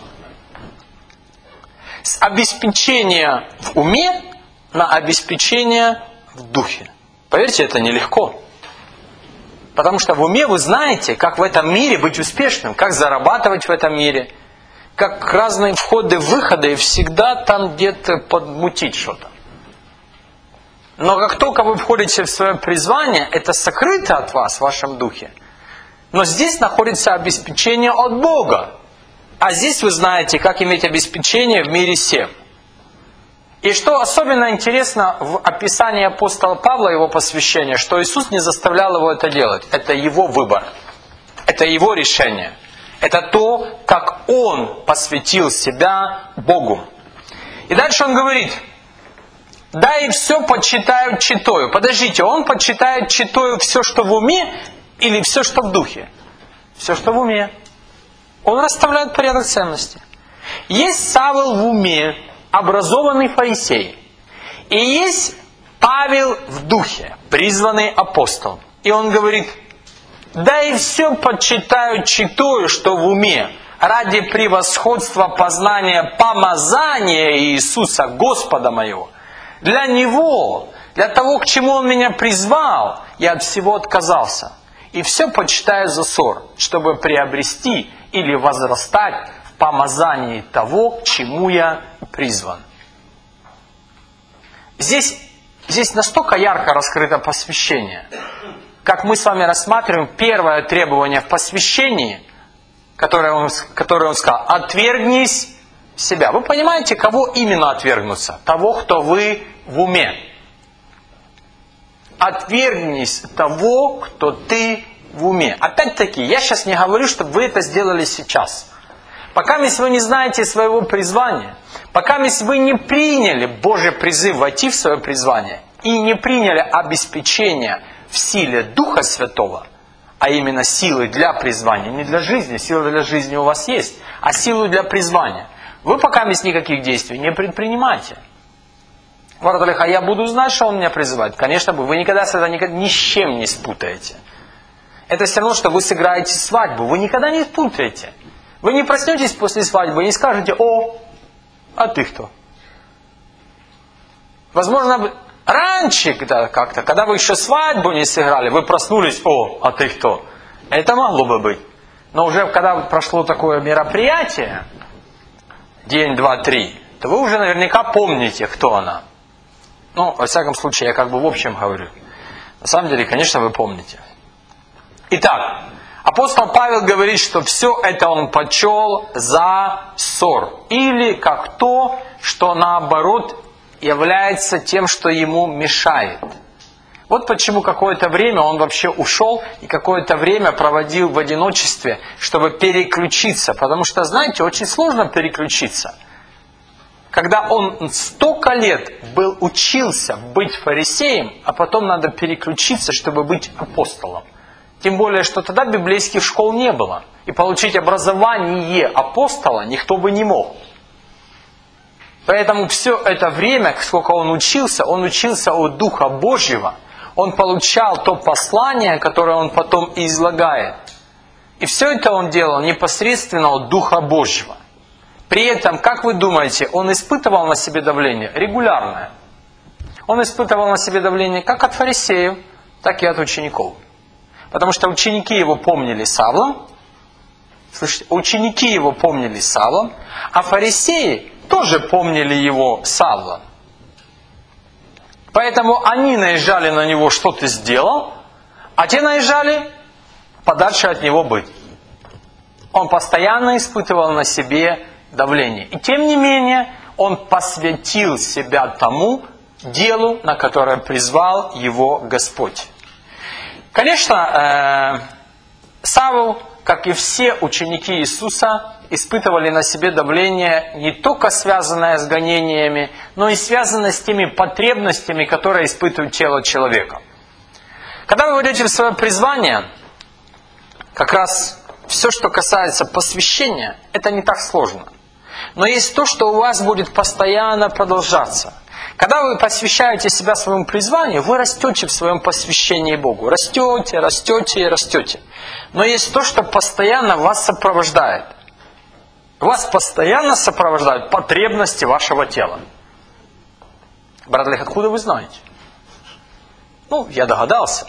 С обеспечения в уме на обеспечение в духе. Поверьте, это нелегко. Потому что в уме вы знаете, как в этом мире быть успешным, как зарабатывать в этом мире, как разные входы-выходы, и всегда там где-то подмутить что-то. Но как только вы входите в свое призвание, это сокрыто от вас в вашем духе. Но здесь находится обеспечение от Бога. А здесь вы знаете, как иметь обеспечение в мире сем. И что особенно интересно в описании апостола Павла, его посвящения, что Иисус не заставлял его это делать. Это его выбор. Это его решение. Это то, как он посвятил себя Богу. И дальше он говорит: да и все почитают читою. Подождите, он почитает читою все, что в уме, или все, что в духе? Все, что в уме. Он расставляет порядок ценностей. Есть Савл в уме, образованный фарисей. И есть Павел в духе, призванный апостол. И он говорит: да и все почитают читою, что в уме, ради превосходства познания помазания Иисуса Господа моего. Для Него, для того, к чему Он меня призвал, я от всего отказался. И все почитаю за ссор, чтобы приобрести или возрастать в помазании того, к чему я призван. Здесь настолько ярко раскрыто посвящение. Как мы с вами рассматриваем, первое требование в посвящении, которое он сказал: отвергнись себя. Вы понимаете, кого именно отвергнуться? Того, кто вы в уме. Отвергнись того, кто ты в уме. Опять-таки, я сейчас не говорю, чтобы вы это сделали сейчас. Пока вы не знаете своего призвания, пока вы не приняли Божий призыв войти в свое призвание и не приняли обеспечение в силе Духа Святого, а именно силы для призвания, не для жизни, сила для жизни у вас есть, а силу для призвания, вы пока никаких действий не предпринимаете. А я буду знать, что Он меня призывает. Конечно, вы никогда это ни с чем не спутаете. Это все равно, что вы сыграете свадьбу. Вы никогда не спутаете. Вы не проснетесь после свадьбы и не скажете: о, а ты кто? Возможно, раньше как-то, когда вы еще свадьбу не сыграли, вы проснулись: о, а ты кто? Это могло бы быть. Но уже когда прошло такое мероприятие, день, два, три, то вы уже наверняка помните, кто она. Ну, во всяком случае, я в общем говорю. На самом деле, конечно, вы помните. Итак, апостол Павел говорит, что все это он почел за ссор. Или как то, что наоборот является тем, что ему мешает. Вот почему какое-то время он вообще ушел и какое-то время проводил в одиночестве, чтобы переключиться. Потому что, знаете, очень сложно переключиться. Когда он столько лет учился быть фарисеем, а потом надо переключиться, чтобы быть апостолом. Тем более, что тогда библейских школ не было. И получить образование апостола никто бы не мог. Поэтому все это время, сколько он учился от Духа Божьего. Он получал то послание, которое он потом излагает. И все это он делал непосредственно от Духа Божьего. При этом, как вы думаете, он испытывал на себе давление? Регулярное. Он испытывал на себе давление как от фарисеев, так и от учеников. Потому что ученики его помнили Савлом. Слышите, ученики его помнили Савлом, а фарисеи тоже помнили его Савлом. Поэтому они наезжали на него, что ты сделал, а те наезжали подальше от него быть. Он постоянно испытывал на себе давление. И тем не менее, он посвятил себя тому делу, на которое призвал его Господь. Конечно, Савл, как и все ученики Иисуса, испытывали на себе давление не только связанное с гонениями, но и связанное с теми потребностями, которые испытывает тело человека. Когда вы войдете в свое призвание, как раз все, что касается посвящения, это не так сложно. Но есть то, что у вас будет постоянно продолжаться. Когда вы посвящаете себя своему призванию, вы растете в своем посвящении Богу. Растете, растете и растете. Но есть то, что постоянно вас сопровождает. Вас постоянно сопровождают потребности вашего тела. Брат Олег, откуда вы знаете? Я догадался.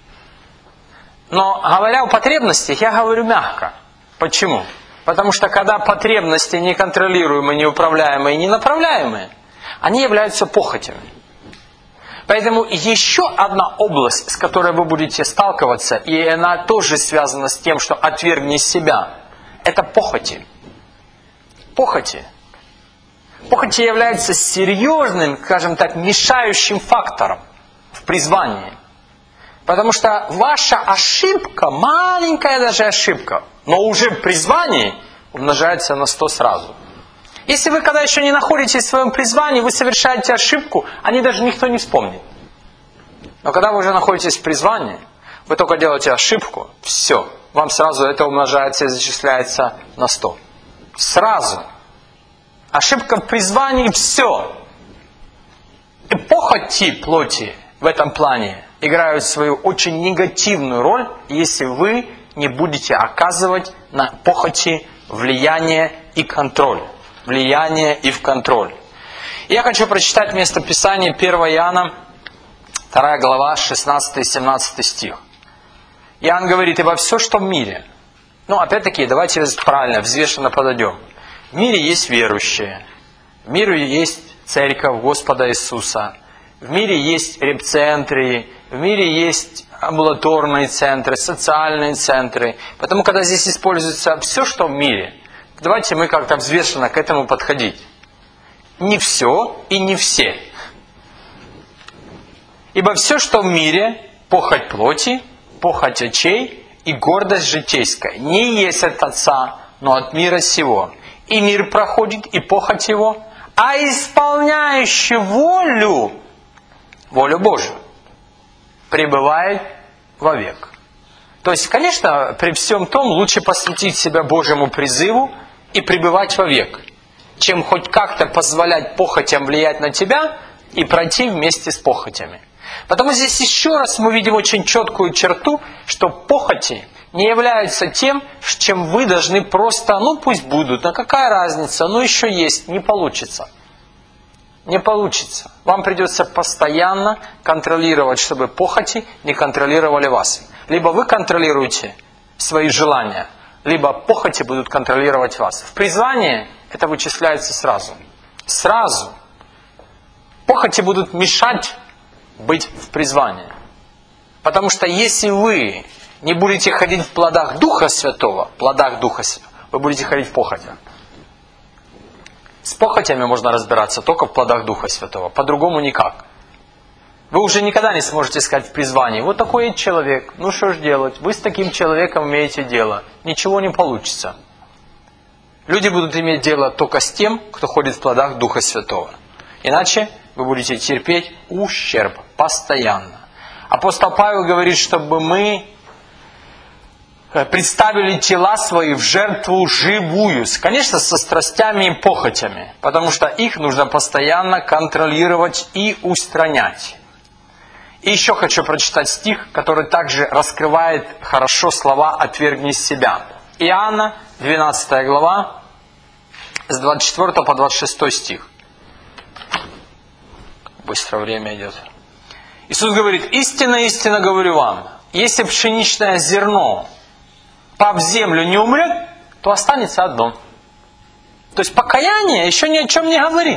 Но говоря о потребностях, я говорю мягко. Почему? Потому что когда потребности неконтролируемые, неуправляемые и ненаправляемые, они являются похотями. Поэтому еще одна область, с которой вы будете сталкиваться, и она тоже связана с тем, что отвергни себя, это похоти. Похоти. Похоти являются серьезным, скажем так, мешающим фактором в призвании. Потому что ваша ошибка, маленькая даже ошибка, но уже в призвании умножается на 100 сразу. Если вы когда еще не находитесь в своем призвании, вы совершаете ошибку, о ней даже никто не вспомнит. Но когда вы уже находитесь в призвании, вы только делаете ошибку, все, вам сразу это умножается и зачисляется на 100. Сразу. Ошибка в призвании, все. И похоти плоти в этом плане играют свою очень негативную роль, если вы не будете оказывать на похоти влияние и контроль. Влияние и в контроль. Я хочу прочитать местописание 1 Иоанна, 2 глава, 16-17 стих. Иоанн говорит: «И во все, что в мире». Опять-таки, давайте правильно, взвешенно подойдем. В мире есть верующие. В мире есть церковь Господа Иисуса. В мире есть репцентры. В мире есть амбулаторные центры, социальные центры. Поэтому, когда здесь используется все, что в мире, давайте мы как-то взвешенно к этому подходить. Не все и не все. Ибо все, что в мире, похоть плоти, похоть очей и гордость житейская, не есть от Отца, но от мира сего. И мир проходит, и похоть его, а исполняющий волю Божию, пребывает вовек. То есть, конечно, при всем том лучше посвятить себя Божьему призыву и пребывать вовек, чем хоть как-то позволять похотям влиять на тебя и пройти вместе с похотями. Потому здесь еще раз мы видим очень четкую черту, что похоти не являются тем, с чем вы должны просто, пусть будут, какая разница, еще есть, не получится. Не получится. Вам придется постоянно контролировать, чтобы похоти не контролировали вас. Либо вы контролируете свои желания, либо похоти будут контролировать вас. В призвании это вычисляется сразу. Сразу. Похоти будут мешать быть в призвании. Потому что если вы не будете ходить в плодах Духа Святого, вы будете ходить в похотях. С похотями можно разбираться только в плодах Духа Святого. По-другому никак. Вы уже никогда не сможете сказать в призвании: вот такой человек, что ж делать? Вы с таким человеком имеете дело. Ничего не получится. Люди будут иметь дело только с тем, кто ходит в плодах Духа Святого. Иначе вы будете терпеть ущерб постоянно. Апостол Павел говорит, чтобы мы представили тела свои в жертву живую. Конечно, со страстями и похотями. Потому что их нужно постоянно контролировать и устранять. И еще хочу прочитать стих, который также раскрывает хорошо слова «отвергни себя». Иоанна, 12 глава, с 24 по 26 стих. Быстро время идет. Иисус говорит: «Истинно, истинно говорю вам, если пшеничное зерно, пав в землю, не умрет, то останется одно». То есть покаяние еще ни о чем не говорит.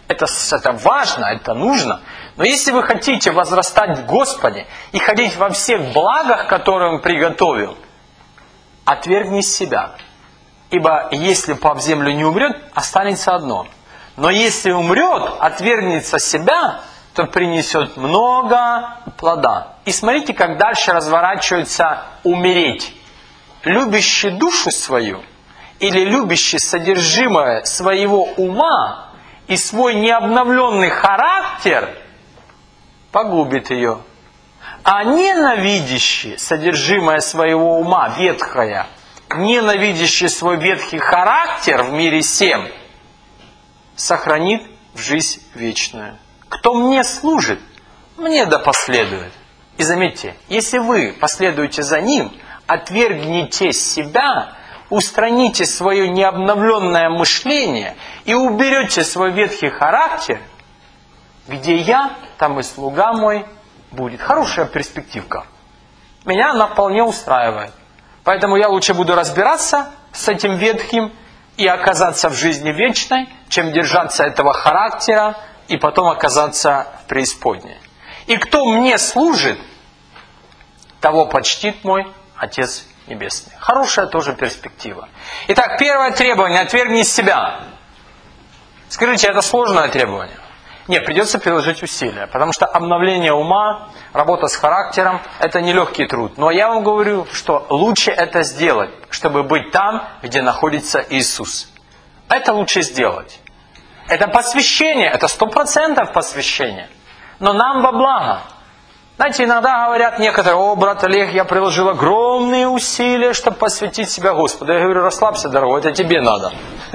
Это важно, это нужно. Но если вы хотите возрастать в Господе и ходить во всех благах, которые Он приготовил, отвергни себя. Ибо если пап землю не умрет, останется одно. Но если умрет, отвергнется себя, то принесет много плода. И смотрите, как дальше разворачивается умереть. Любящий душу свою или любящий содержимое своего ума и свой необновленный характер погубит ее. А ненавидящий содержимое своего ума, ветхое, ненавидящий свой ветхий характер в мире сем, сохранит в жизнь вечную. Кто мне служит, мне да последует. И заметьте, если вы последуете за Ним, отвергните себя, устраните свое необновленное мышление и уберете свой ветхий характер, где я, там и слуга мой будет. Хорошая перспективка. Меня она вполне устраивает. Поэтому я лучше буду разбираться с этим ветхим и оказаться в жизни вечной, чем держаться этого характера и потом оказаться в преисподней. И кто мне служит, того почтит мой Отец Небесный. Хорошая тоже перспектива. Итак, первое требование – отвергни себя. Скажите, это сложное требование? Нет, придется приложить усилия, потому что обновление ума, работа с характером – это нелегкий труд. Но я вам говорю, что лучше это сделать, чтобы быть там, где находится Иисус. Это лучше сделать. Это посвящение, это 100% посвящение. Но нам во благо. Знаете, иногда говорят некоторые: о, брат Олег, я приложил огромные усилия, чтобы посвятить себя Господу. Я говорю: расслабься, дорогой, это тебе надо.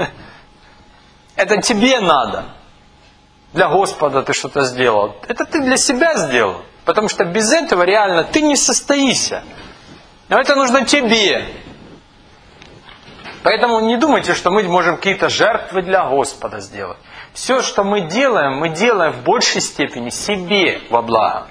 Это тебе надо. Для Господа ты что-то сделал. Это ты для себя сделал. Потому что без этого реально ты не состоишься. Но это нужно тебе. Поэтому не думайте, что мы можем какие-то жертвы для Господа сделать. Все, что мы делаем в большей степени себе во благо.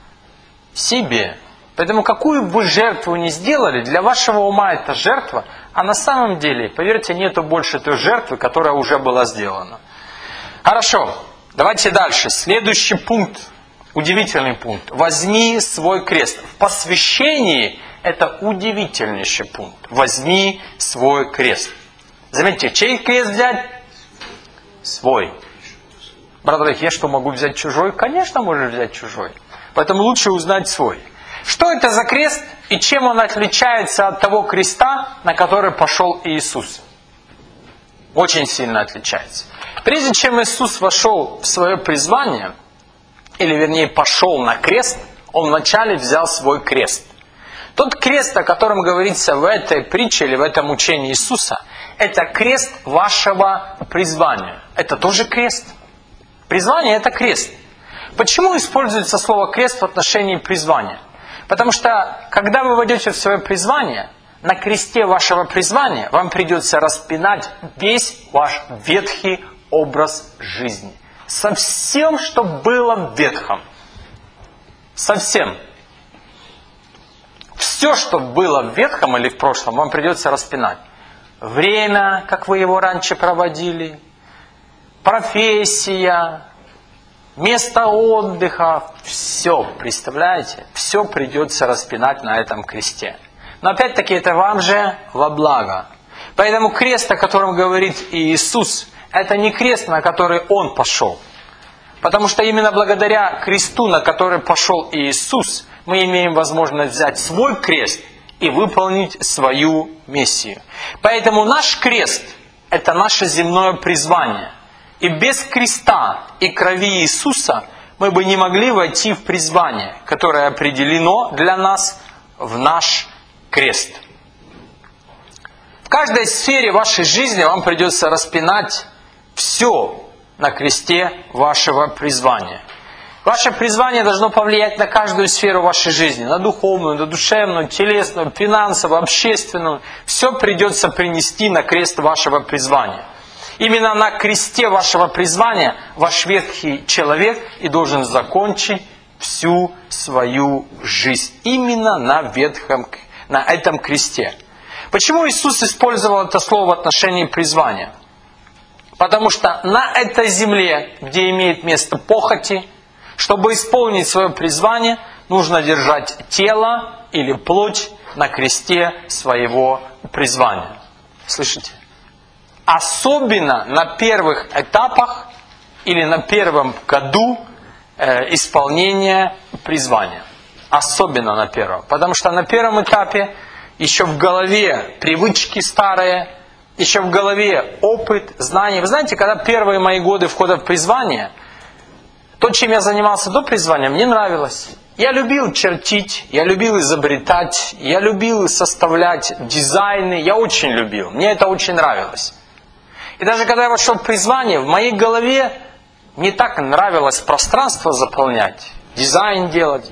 Себе. Поэтому какую бы вы жертву ни сделали, для вашего ума это жертва, а на самом деле, поверьте, нету больше той жертвы, которая уже была сделана. Хорошо, давайте дальше. Следующий пункт, удивительный пункт. Возьми свой крест. В посвящении это удивительнейший пункт. Возьми свой крест. Заметьте, чей крест взять? Свой. Брат Олег, я что, могу взять чужой? Конечно, можешь взять чужой. Поэтому лучше узнать свой. Что это за крест и чем он отличается от того креста, на который пошел Иисус? Очень сильно отличается. Прежде чем Иисус вошел в свое призвание, или вернее пошел на крест, он вначале взял свой крест. Тот крест, о котором говорится в этой притче или в этом учении Иисуса, это крест вашего призвания. Это тоже крест. Призвание – это крест. Почему используется слово «крест» в отношении призвания? Потому что, когда вы войдете в свое призвание, на кресте вашего призвания вам придется распинать весь ваш ветхий образ жизни. Со всем, что было в ветхом. Со всем. Все, что было в ветхом или в прошлом, вам придется распинать. Время, как вы его раньше проводили, профессия, место отдыха, все, представляете? Все придется распинать на этом кресте. Но опять-таки это вам же во благо. Поэтому крест, о котором говорит Иисус, это не крест, на который Он пошел. Потому что именно благодаря кресту, на который пошел Иисус, мы имеем возможность взять свой крест и выполнить свою миссию. Поэтому наш крест – это наше земное призвание. И без креста и крови Иисуса мы бы не могли войти в призвание, которое определено для нас в наш крест. В каждой сфере вашей жизни вам придется распинать все на кресте вашего призвания. Ваше призвание должно повлиять на каждую сферу вашей жизни. На духовную, на душевную, телесную, финансовую, общественную. Все придется принести на крест вашего призвания. Именно на кресте вашего призвания ваш ветхий человек и должен закончить всю свою жизнь. Именно на этом кресте. Почему Иисус использовал это слово в отношении призвания? Потому что на этой земле, где имеет место похоти, чтобы исполнить свое призвание, нужно держать тело или плоть на кресте своего призвания. Слышите? Особенно на первых этапах или на первом году исполнения призвания. Особенно на первом. Потому что на первом этапе еще в голове привычки старые, еще в голове опыт, знания. Вы знаете, когда первые мои годы входа в призвание, то, чем я занимался до призвания, мне нравилось. Я любил чертить, я любил изобретать, я любил составлять дизайны, я очень любил. Мне это очень нравилось. И даже когда я вошел в призвание, в моей голове мне так нравилось пространство заполнять, дизайн делать.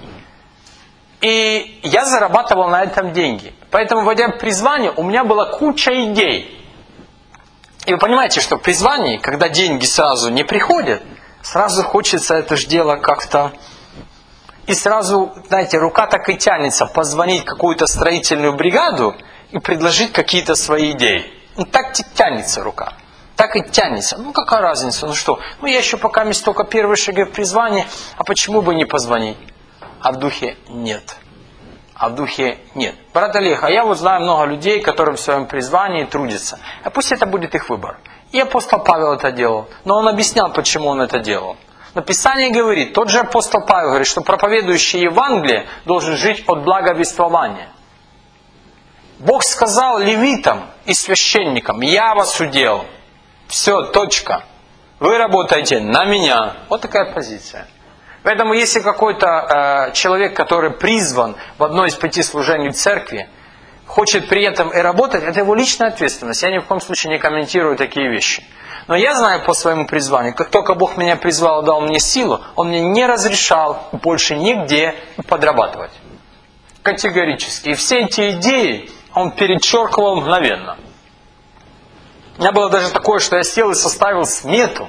И я зарабатывал на этом деньги. Поэтому, войдя в призвание, у меня была куча идей. И вы понимаете, что в призвании, когда деньги сразу не приходят, сразу хочется это же дело как-то... И сразу, знаете, рука так и тянется позвонить в какую-то строительную бригаду и предложить какие-то свои идеи. Ну, так тянется рука. Так и тянется. Ну, какая разница? Ну что? Ну, я еще пока только первые шаги в призвании, а почему бы не позвонить? А в духе нет. А в духе нет. Брат Олег, а я вот знаю много людей, которым в своем призвании трудятся. А пусть это будет их выбор. И апостол Павел это делал. Но он объяснял, почему он это делал. Но Писание говорит, тот же апостол Павел говорит, что проповедующий Евангелие должен жить от благовествования. Бог сказал левитам и священникам, я вас удел. Все, точка. Вы работаете на меня. Вот такая позиция. Поэтому если какой-то человек, который призван в одно из 5 служений в церкви, хочет при этом и работать, это его личная ответственность. Я ни в коем случае не комментирую такие вещи. Но я знаю по своему призванию, как только Бог меня призвал и дал мне силу, Он мне не разрешал больше нигде подрабатывать. Категорически. И все эти идеи Он перечеркивал мгновенно. У меня было даже такое, что я сел и составил смету.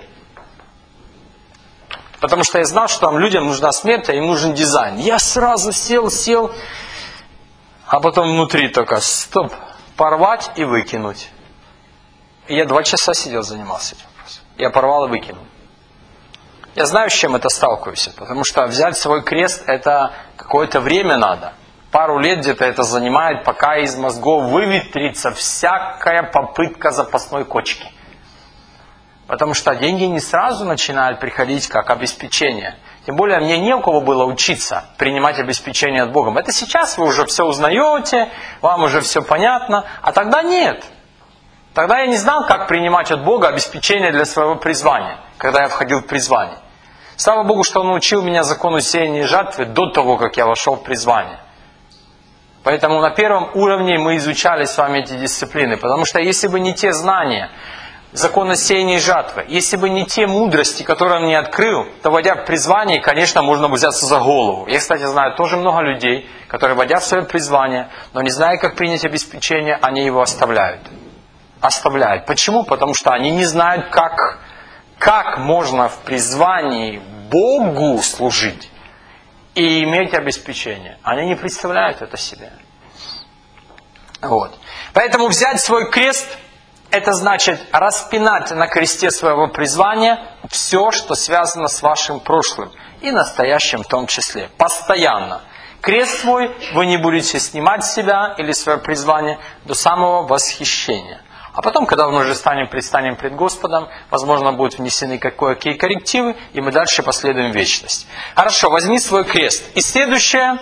Потому что я знал, что там людям нужна смета, им нужен дизайн. Я сразу сел, а потом внутри только стоп, порвать и выкинуть. И я 2 часа сидел, занимался этим вопросом. Я порвал и выкинул. Я знаю, с чем это сталкиваюсь, потому что взять свой крест, это какое-то время надо. Пару лет где-то это занимает, пока из мозгов выветрится всякая попытка запасной кочки. Потому что деньги не сразу начинают приходить как обеспечение. Тем более мне не у кого было учиться принимать обеспечение от Бога. Это сейчас вы уже все узнаете, вам уже все понятно, а тогда нет. Тогда я не знал, как принимать от Бога обеспечение для своего призвания, когда я входил в призвание. Слава Богу, что Он научил меня закону сеяния и жатвы до того, как я вошел в призвание. Поэтому на первом уровне мы изучали с вами эти дисциплины. Потому что если бы не те знания, закона сеяния и жатвы, если бы не те мудрости, которые Он мне открыл, то, войдя в призвание, конечно, можно бы взяться за голову. Я, кстати, знаю тоже много людей, которые, войдя в свое призвание, но не зная, как принять обеспечение, они его оставляют. Оставляют. Почему? Потому что они не знают, как можно в призвании Богу служить и иметь обеспечение. Они не представляют это себе. Вот. Поэтому взять свой крест, это значит распинать на кресте своего призвания все, что связано с вашим прошлым и настоящим в том числе. Постоянно. Крест свой вы не будете снимать с себя или свое призвание до самого восхищения. А потом, когда мы уже предстанем пред Господом, возможно, будут внесены кое-какие коррективы, и мы дальше последуем в вечность. Хорошо, возьми свой крест. И следующее.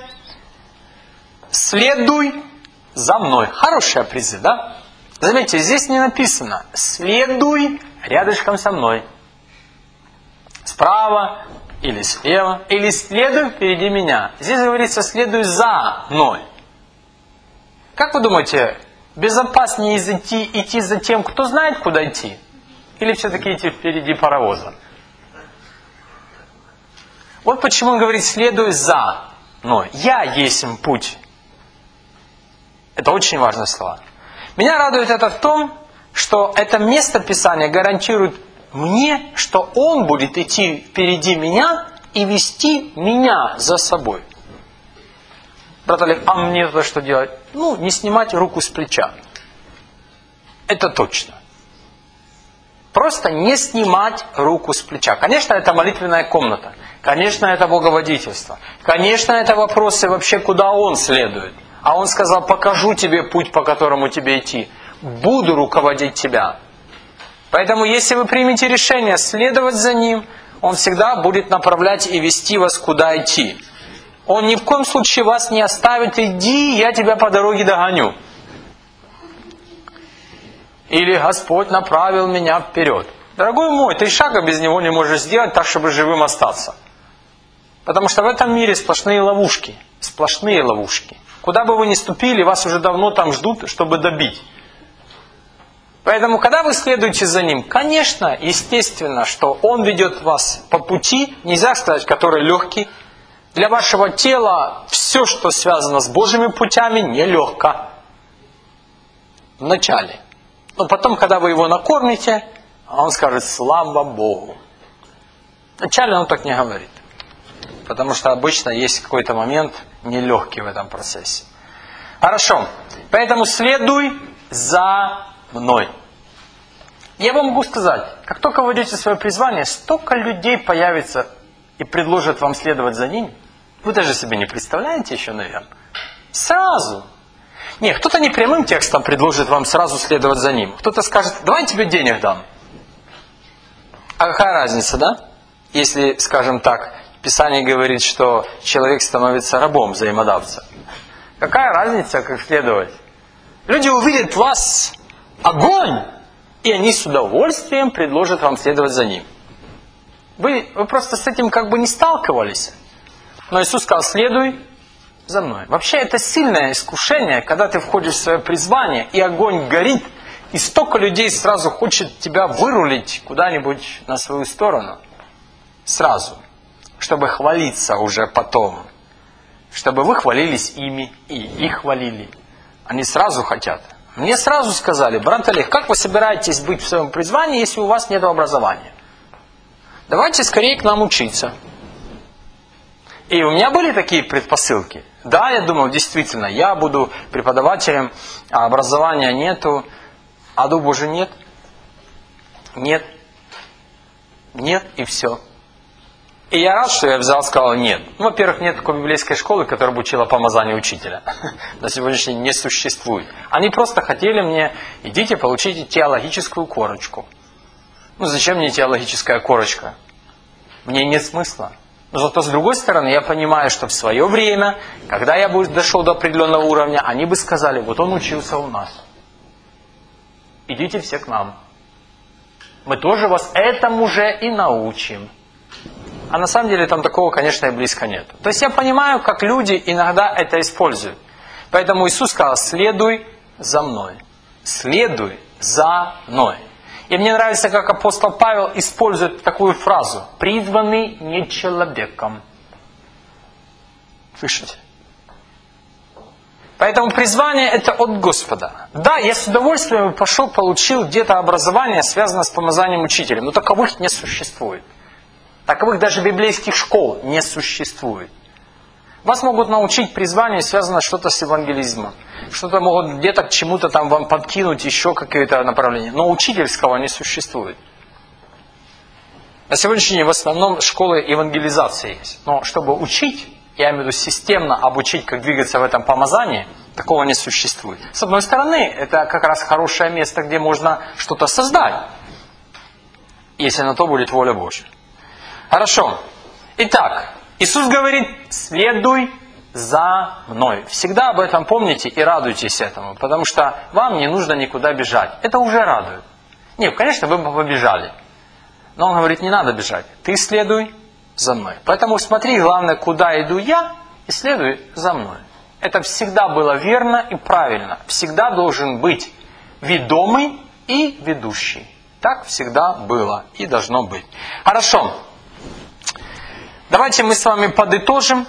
Следуй за мной. Хороший призыв, да? Заметьте, здесь не написано «следуй рядышком со мной». Справа или слева. Или «следуй впереди меня». Здесь говорится «следуй за мной». Как вы думаете, безопаснее идти за тем, кто знает, куда идти? Или все-таки идти впереди паровоза? Вот почему он говорит «следуй за мной». «Я есть путь». Это очень важные слова. Меня радует это в том, что это место Писания гарантирует мне, что Он будет идти впереди меня и вести меня за собой. Брат Олег, а мне за что делать? Не снимать руку с плеча. Это точно. Просто не снимать руку с плеча. Конечно, это молитвенная комната. Конечно, это боговодительство. Конечно, это вопросы вообще, куда он следует. А он сказал, покажу тебе путь, по которому тебе идти. Буду руководить тебя. Поэтому, если вы примете решение следовать за ним, он всегда будет направлять и вести вас, куда идти. Он ни в коем случае вас не оставит, иди, я тебя по дороге догоню. Или Господь направил меня вперед. Дорогой мой, ты шага без него не можешь сделать так, чтобы живым остаться. Потому что в этом мире сплошные ловушки. Сплошные ловушки. Куда бы вы ни ступили, вас уже давно там ждут, чтобы добить. Поэтому, когда вы следуете за ним, конечно, естественно, что он ведет вас по пути, нельзя сказать, который легкий. Для вашего тела все, что связано с Божьими путями, нелегко. Вначале. Но потом, когда вы его накормите, он скажет, слава Богу. Вначале он так не говорит. Потому что обычно есть какой-то момент нелегкий в этом процессе. Хорошо. Поэтому следуй за мной. Я вам могу сказать, как только вы идете в свое призвание, столько людей появится и предложат вам следовать за ними. Вы даже себе не представляете еще, наверное. Сразу. Нет, кто-то не прямым текстом предложит вам сразу следовать за ним. Кто-то скажет, давай я тебе денег дам. А какая разница, да? Если, скажем так, Писание говорит, что человек становится рабом взаимодавца. Какая разница, как следовать? Люди увидят в вас огонь, и они с удовольствием предложат вам следовать за ним. Вы просто с этим как бы не сталкивались. Но Иисус сказал, следуй за мной. Вообще это сильное искушение, когда ты входишь в свое призвание, и огонь горит, и столько людей сразу хочет тебя вырулить куда-нибудь на свою сторону. Сразу. Чтобы хвалиться уже потом. Чтобы вы хвалились ими, и их хвалили. Они сразу хотят. Мне сразу сказали, брат Олег, как вы собираетесь быть в своем призвании, если у вас нет образования? Давайте скорее к нам учиться. И у меня были такие предпосылки. Да, я думал, действительно, я буду преподавателем, а образования нету, а Дух Божий нет. Нет. Нет, и все. И я рад, что я взял и сказал нет. Ну, во-первых, нет такой библейской школы, которая бы учила помазанию учителя. На сегодняшний день не существует. Они просто хотели мне, идите, получите теологическую корочку. Ну, зачем мне теологическая корочка? Мне нет смысла. Но зато, с другой стороны, я понимаю, что в свое время, когда я бы дошел до определенного уровня, они бы сказали, вот он учился у нас. Идите все к нам. Мы тоже вас этому же и научим. А на самом деле там такого, конечно, и близко нет. То есть я понимаю, как люди иногда это используют. Поэтому Иисус сказал, следуй за мной. Следуй за мной. И мне нравится, как апостол Павел использует такую фразу. Призванный не человеком. Слышите? Поэтому призвание это от Господа. Да, я с удовольствием пошел, получил где-то образование, связанное с помазанием учителя. Но таковых не существует. Таковых даже библейских школ не существует. Вас могут научить призванию, связано что-то с евангелизмом. Что-то могут где-то к чему-то там вам подкинуть, еще какое-то направление. Но учительского не существует. На сегодняшний день в основном школы евангелизации есть. Но чтобы учить, я имею в виду системно обучить, как двигаться в этом помазании, такого не существует. С одной стороны, это как раз хорошее место, где можно что-то создать. Если на то будет воля Божья. Хорошо. Итак, Иисус говорит, следуй за мной. Всегда об этом помните и радуйтесь этому, потому что вам не нужно никуда бежать. Это уже радует. Нет, конечно, вы бы побежали. Но он говорит, не надо бежать. Ты следуй за мной. Поэтому смотри, главное, куда иду я, и следуй за мной. Это всегда было верно и правильно. Всегда должен быть ведомый и ведущий. Так всегда было и должно быть. Хорошо. Давайте мы с вами подытожим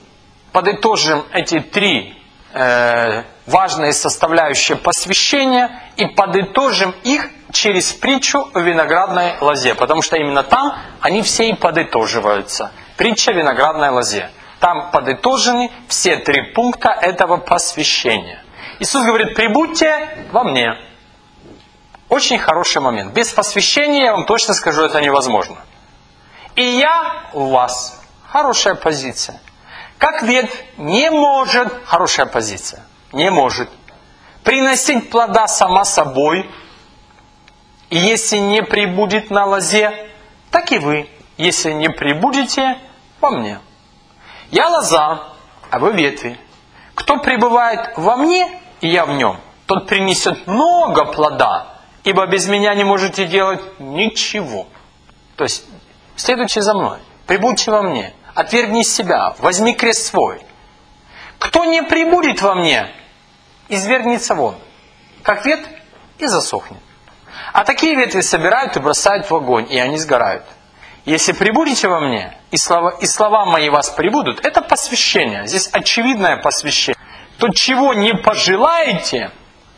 эти три важные составляющие посвящения и подытожим их через притчу о виноградной лозе. Потому что именно там они все и подытоживаются. Притча о виноградной лозе. Там подытожены все три пункта этого посвящения. Иисус говорит, прибудьте во мне. очень хороший момент. Без посвящения, я вам точно скажу, это невозможно. И я у вас. Хорошая позиция. Как ветвь не может, хорошая позиция, не может приносить плода сама собой, и если не прибудет на лозе, так и вы, если не прибудете во мне. Я лоза, а вы ветви. Кто пребывает во мне, и я в нем, тот принесет много плода, ибо без меня не можете делать ничего. То есть, следуйте за мной, прибудьте во мне, отвергни себя, возьми крест свой. Кто не прибудет во мне, извергнется вон, как ветвь, и засохнет. А такие ветви собирают и бросают в огонь, и они сгорают. Если прибудете во мне, и слова мои вас прибудут, это посвящение. Здесь очевидное посвящение. То, чего не пожелаете,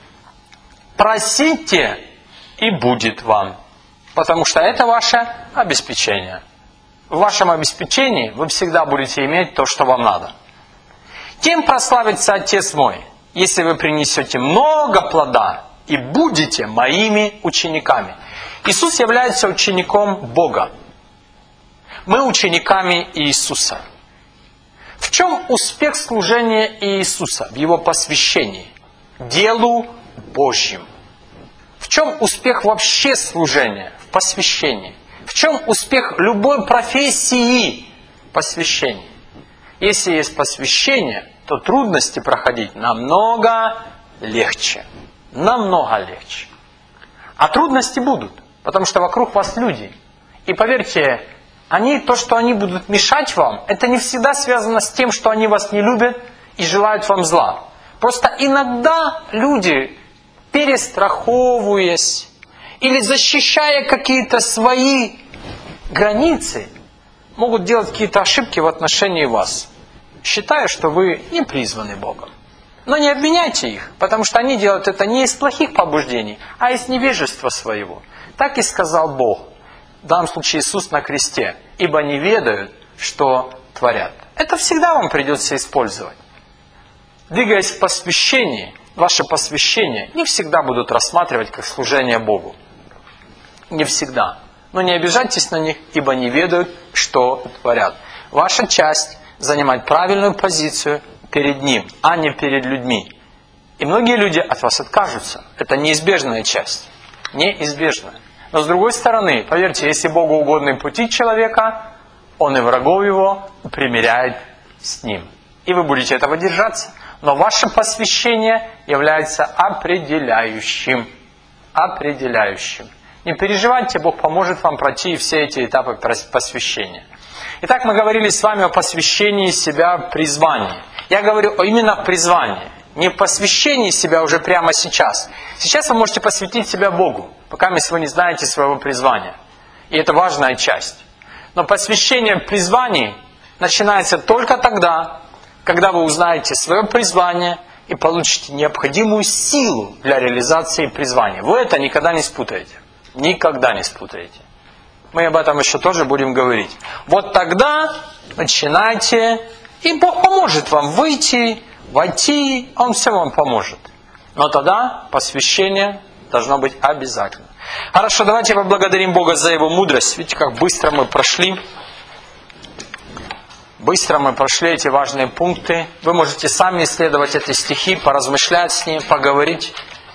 просите, и будет вам. Потому что это ваше обеспечение. В вашем обеспечении вы всегда будете иметь то, что вам надо. Тем прославится Отец мой, если вы принесете много плода и будете моими учениками. Иисус является учеником Бога. Мы учениками Иисуса. В чем успех служения Иисуса? В Его посвящении. Делу Божьему. В чем успех вообще служения? В посвящении. В чем успех любой профессии? Посвящение. Если есть посвящение, то трудности проходить намного легче. Намного легче. А трудности будут, потому что вокруг вас люди. И поверьте, то, что они будут мешать вам, это не всегда связано с тем, что они вас не любят и желают вам зла. Просто иногда люди, перестраховываясь или защищая какие-то свои границы, могут делать какие-то ошибки в отношении вас, считая, что вы не призваны Богом. Но не обвиняйте их, потому что они делают это не из плохих побуждений, а из невежества своего. Так и сказал Бог, в данном случае Иисус на кресте, ибо не ведают, что творят. Это всегда вам придется использовать. Двигаясь в посвящении, ваше посвящение не всегда будут рассматривать как служение Богу. Не всегда. Но не обижайтесь на них, ибо не ведают, что творят. Ваша часть – занимать правильную позицию перед Ним, а не перед людьми. И многие люди от вас откажутся. Это неизбежная часть. Неизбежная. Но с другой стороны, поверьте, если Богу угодны пути человека, Он и врагов его примиряет с ним. И вы будете этого держаться. Но ваше посвящение является определяющим. Определяющим. Не переживайте, Бог поможет вам пройти все эти этапы посвящения. Итак, мы говорили с вами о посвящении себя в призвании. Я говорю именно о призвании. Не в посвящении себя уже прямо сейчас. Сейчас вы можете посвятить себя Богу, пока вы не знаете своего призвания. И это важная часть. Но посвящение в призвании начинается только тогда, когда вы узнаете свое призвание и получите необходимую силу для реализации призвания. Вы это никогда не спутаете. Никогда не спутаете. Мы об этом еще тоже будем говорить. Вот тогда начинайте, и Бог поможет вам выйти, войти, Он все вам поможет. Но тогда посвящение должно быть обязательно. Хорошо, давайте поблагодарим Бога за Его мудрость. Видите, как быстро мы прошли. Быстро мы прошли эти важные пункты. Вы можете сами исследовать эти стихи, поразмышлять с ними, поговорить.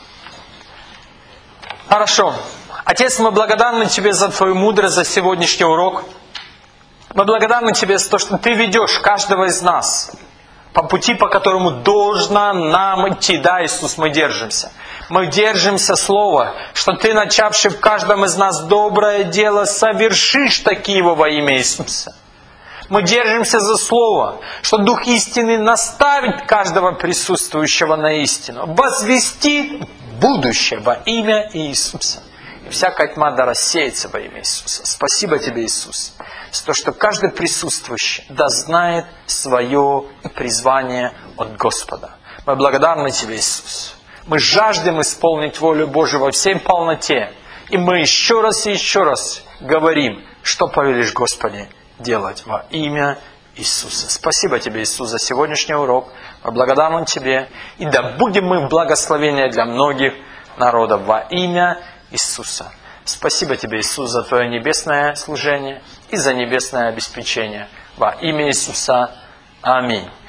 Хорошо. Отец, мы благодарны Тебе за Твою мудрость, за сегодняшний урок. Мы благодарны Тебе за то, что Ты ведешь каждого из нас по пути, по которому должно нам идти. Да, Иисус, мы держимся. Мы держимся Слова, что Ты, начавший в каждом из нас доброе дело, совершишь таки его во имя Иисуса. Мы держимся за Слово, что Дух истины наставит каждого присутствующего на истину, возвестит будущее во имя Иисуса. И всякая тьма да рассеется во имя Иисуса. Спасибо Тебе, Иисус, за то, что каждый присутствующий да знает свое призвание от Господа. Мы благодарны Тебе, Иисус. Мы жаждем исполнить волю Божию во всей полноте. И мы еще раз и еще раз говорим, что повелишь, Господи, делать во имя Иисуса. Спасибо Тебе, Иисус, за сегодняшний урок. Мы благодарны Тебе. И да будем мы в благословении для многих народов во имя Иисуса. Спасибо Тебе, Иисус, за Твое небесное служение и за небесное обеспечение. Во имя Иисуса. Аминь.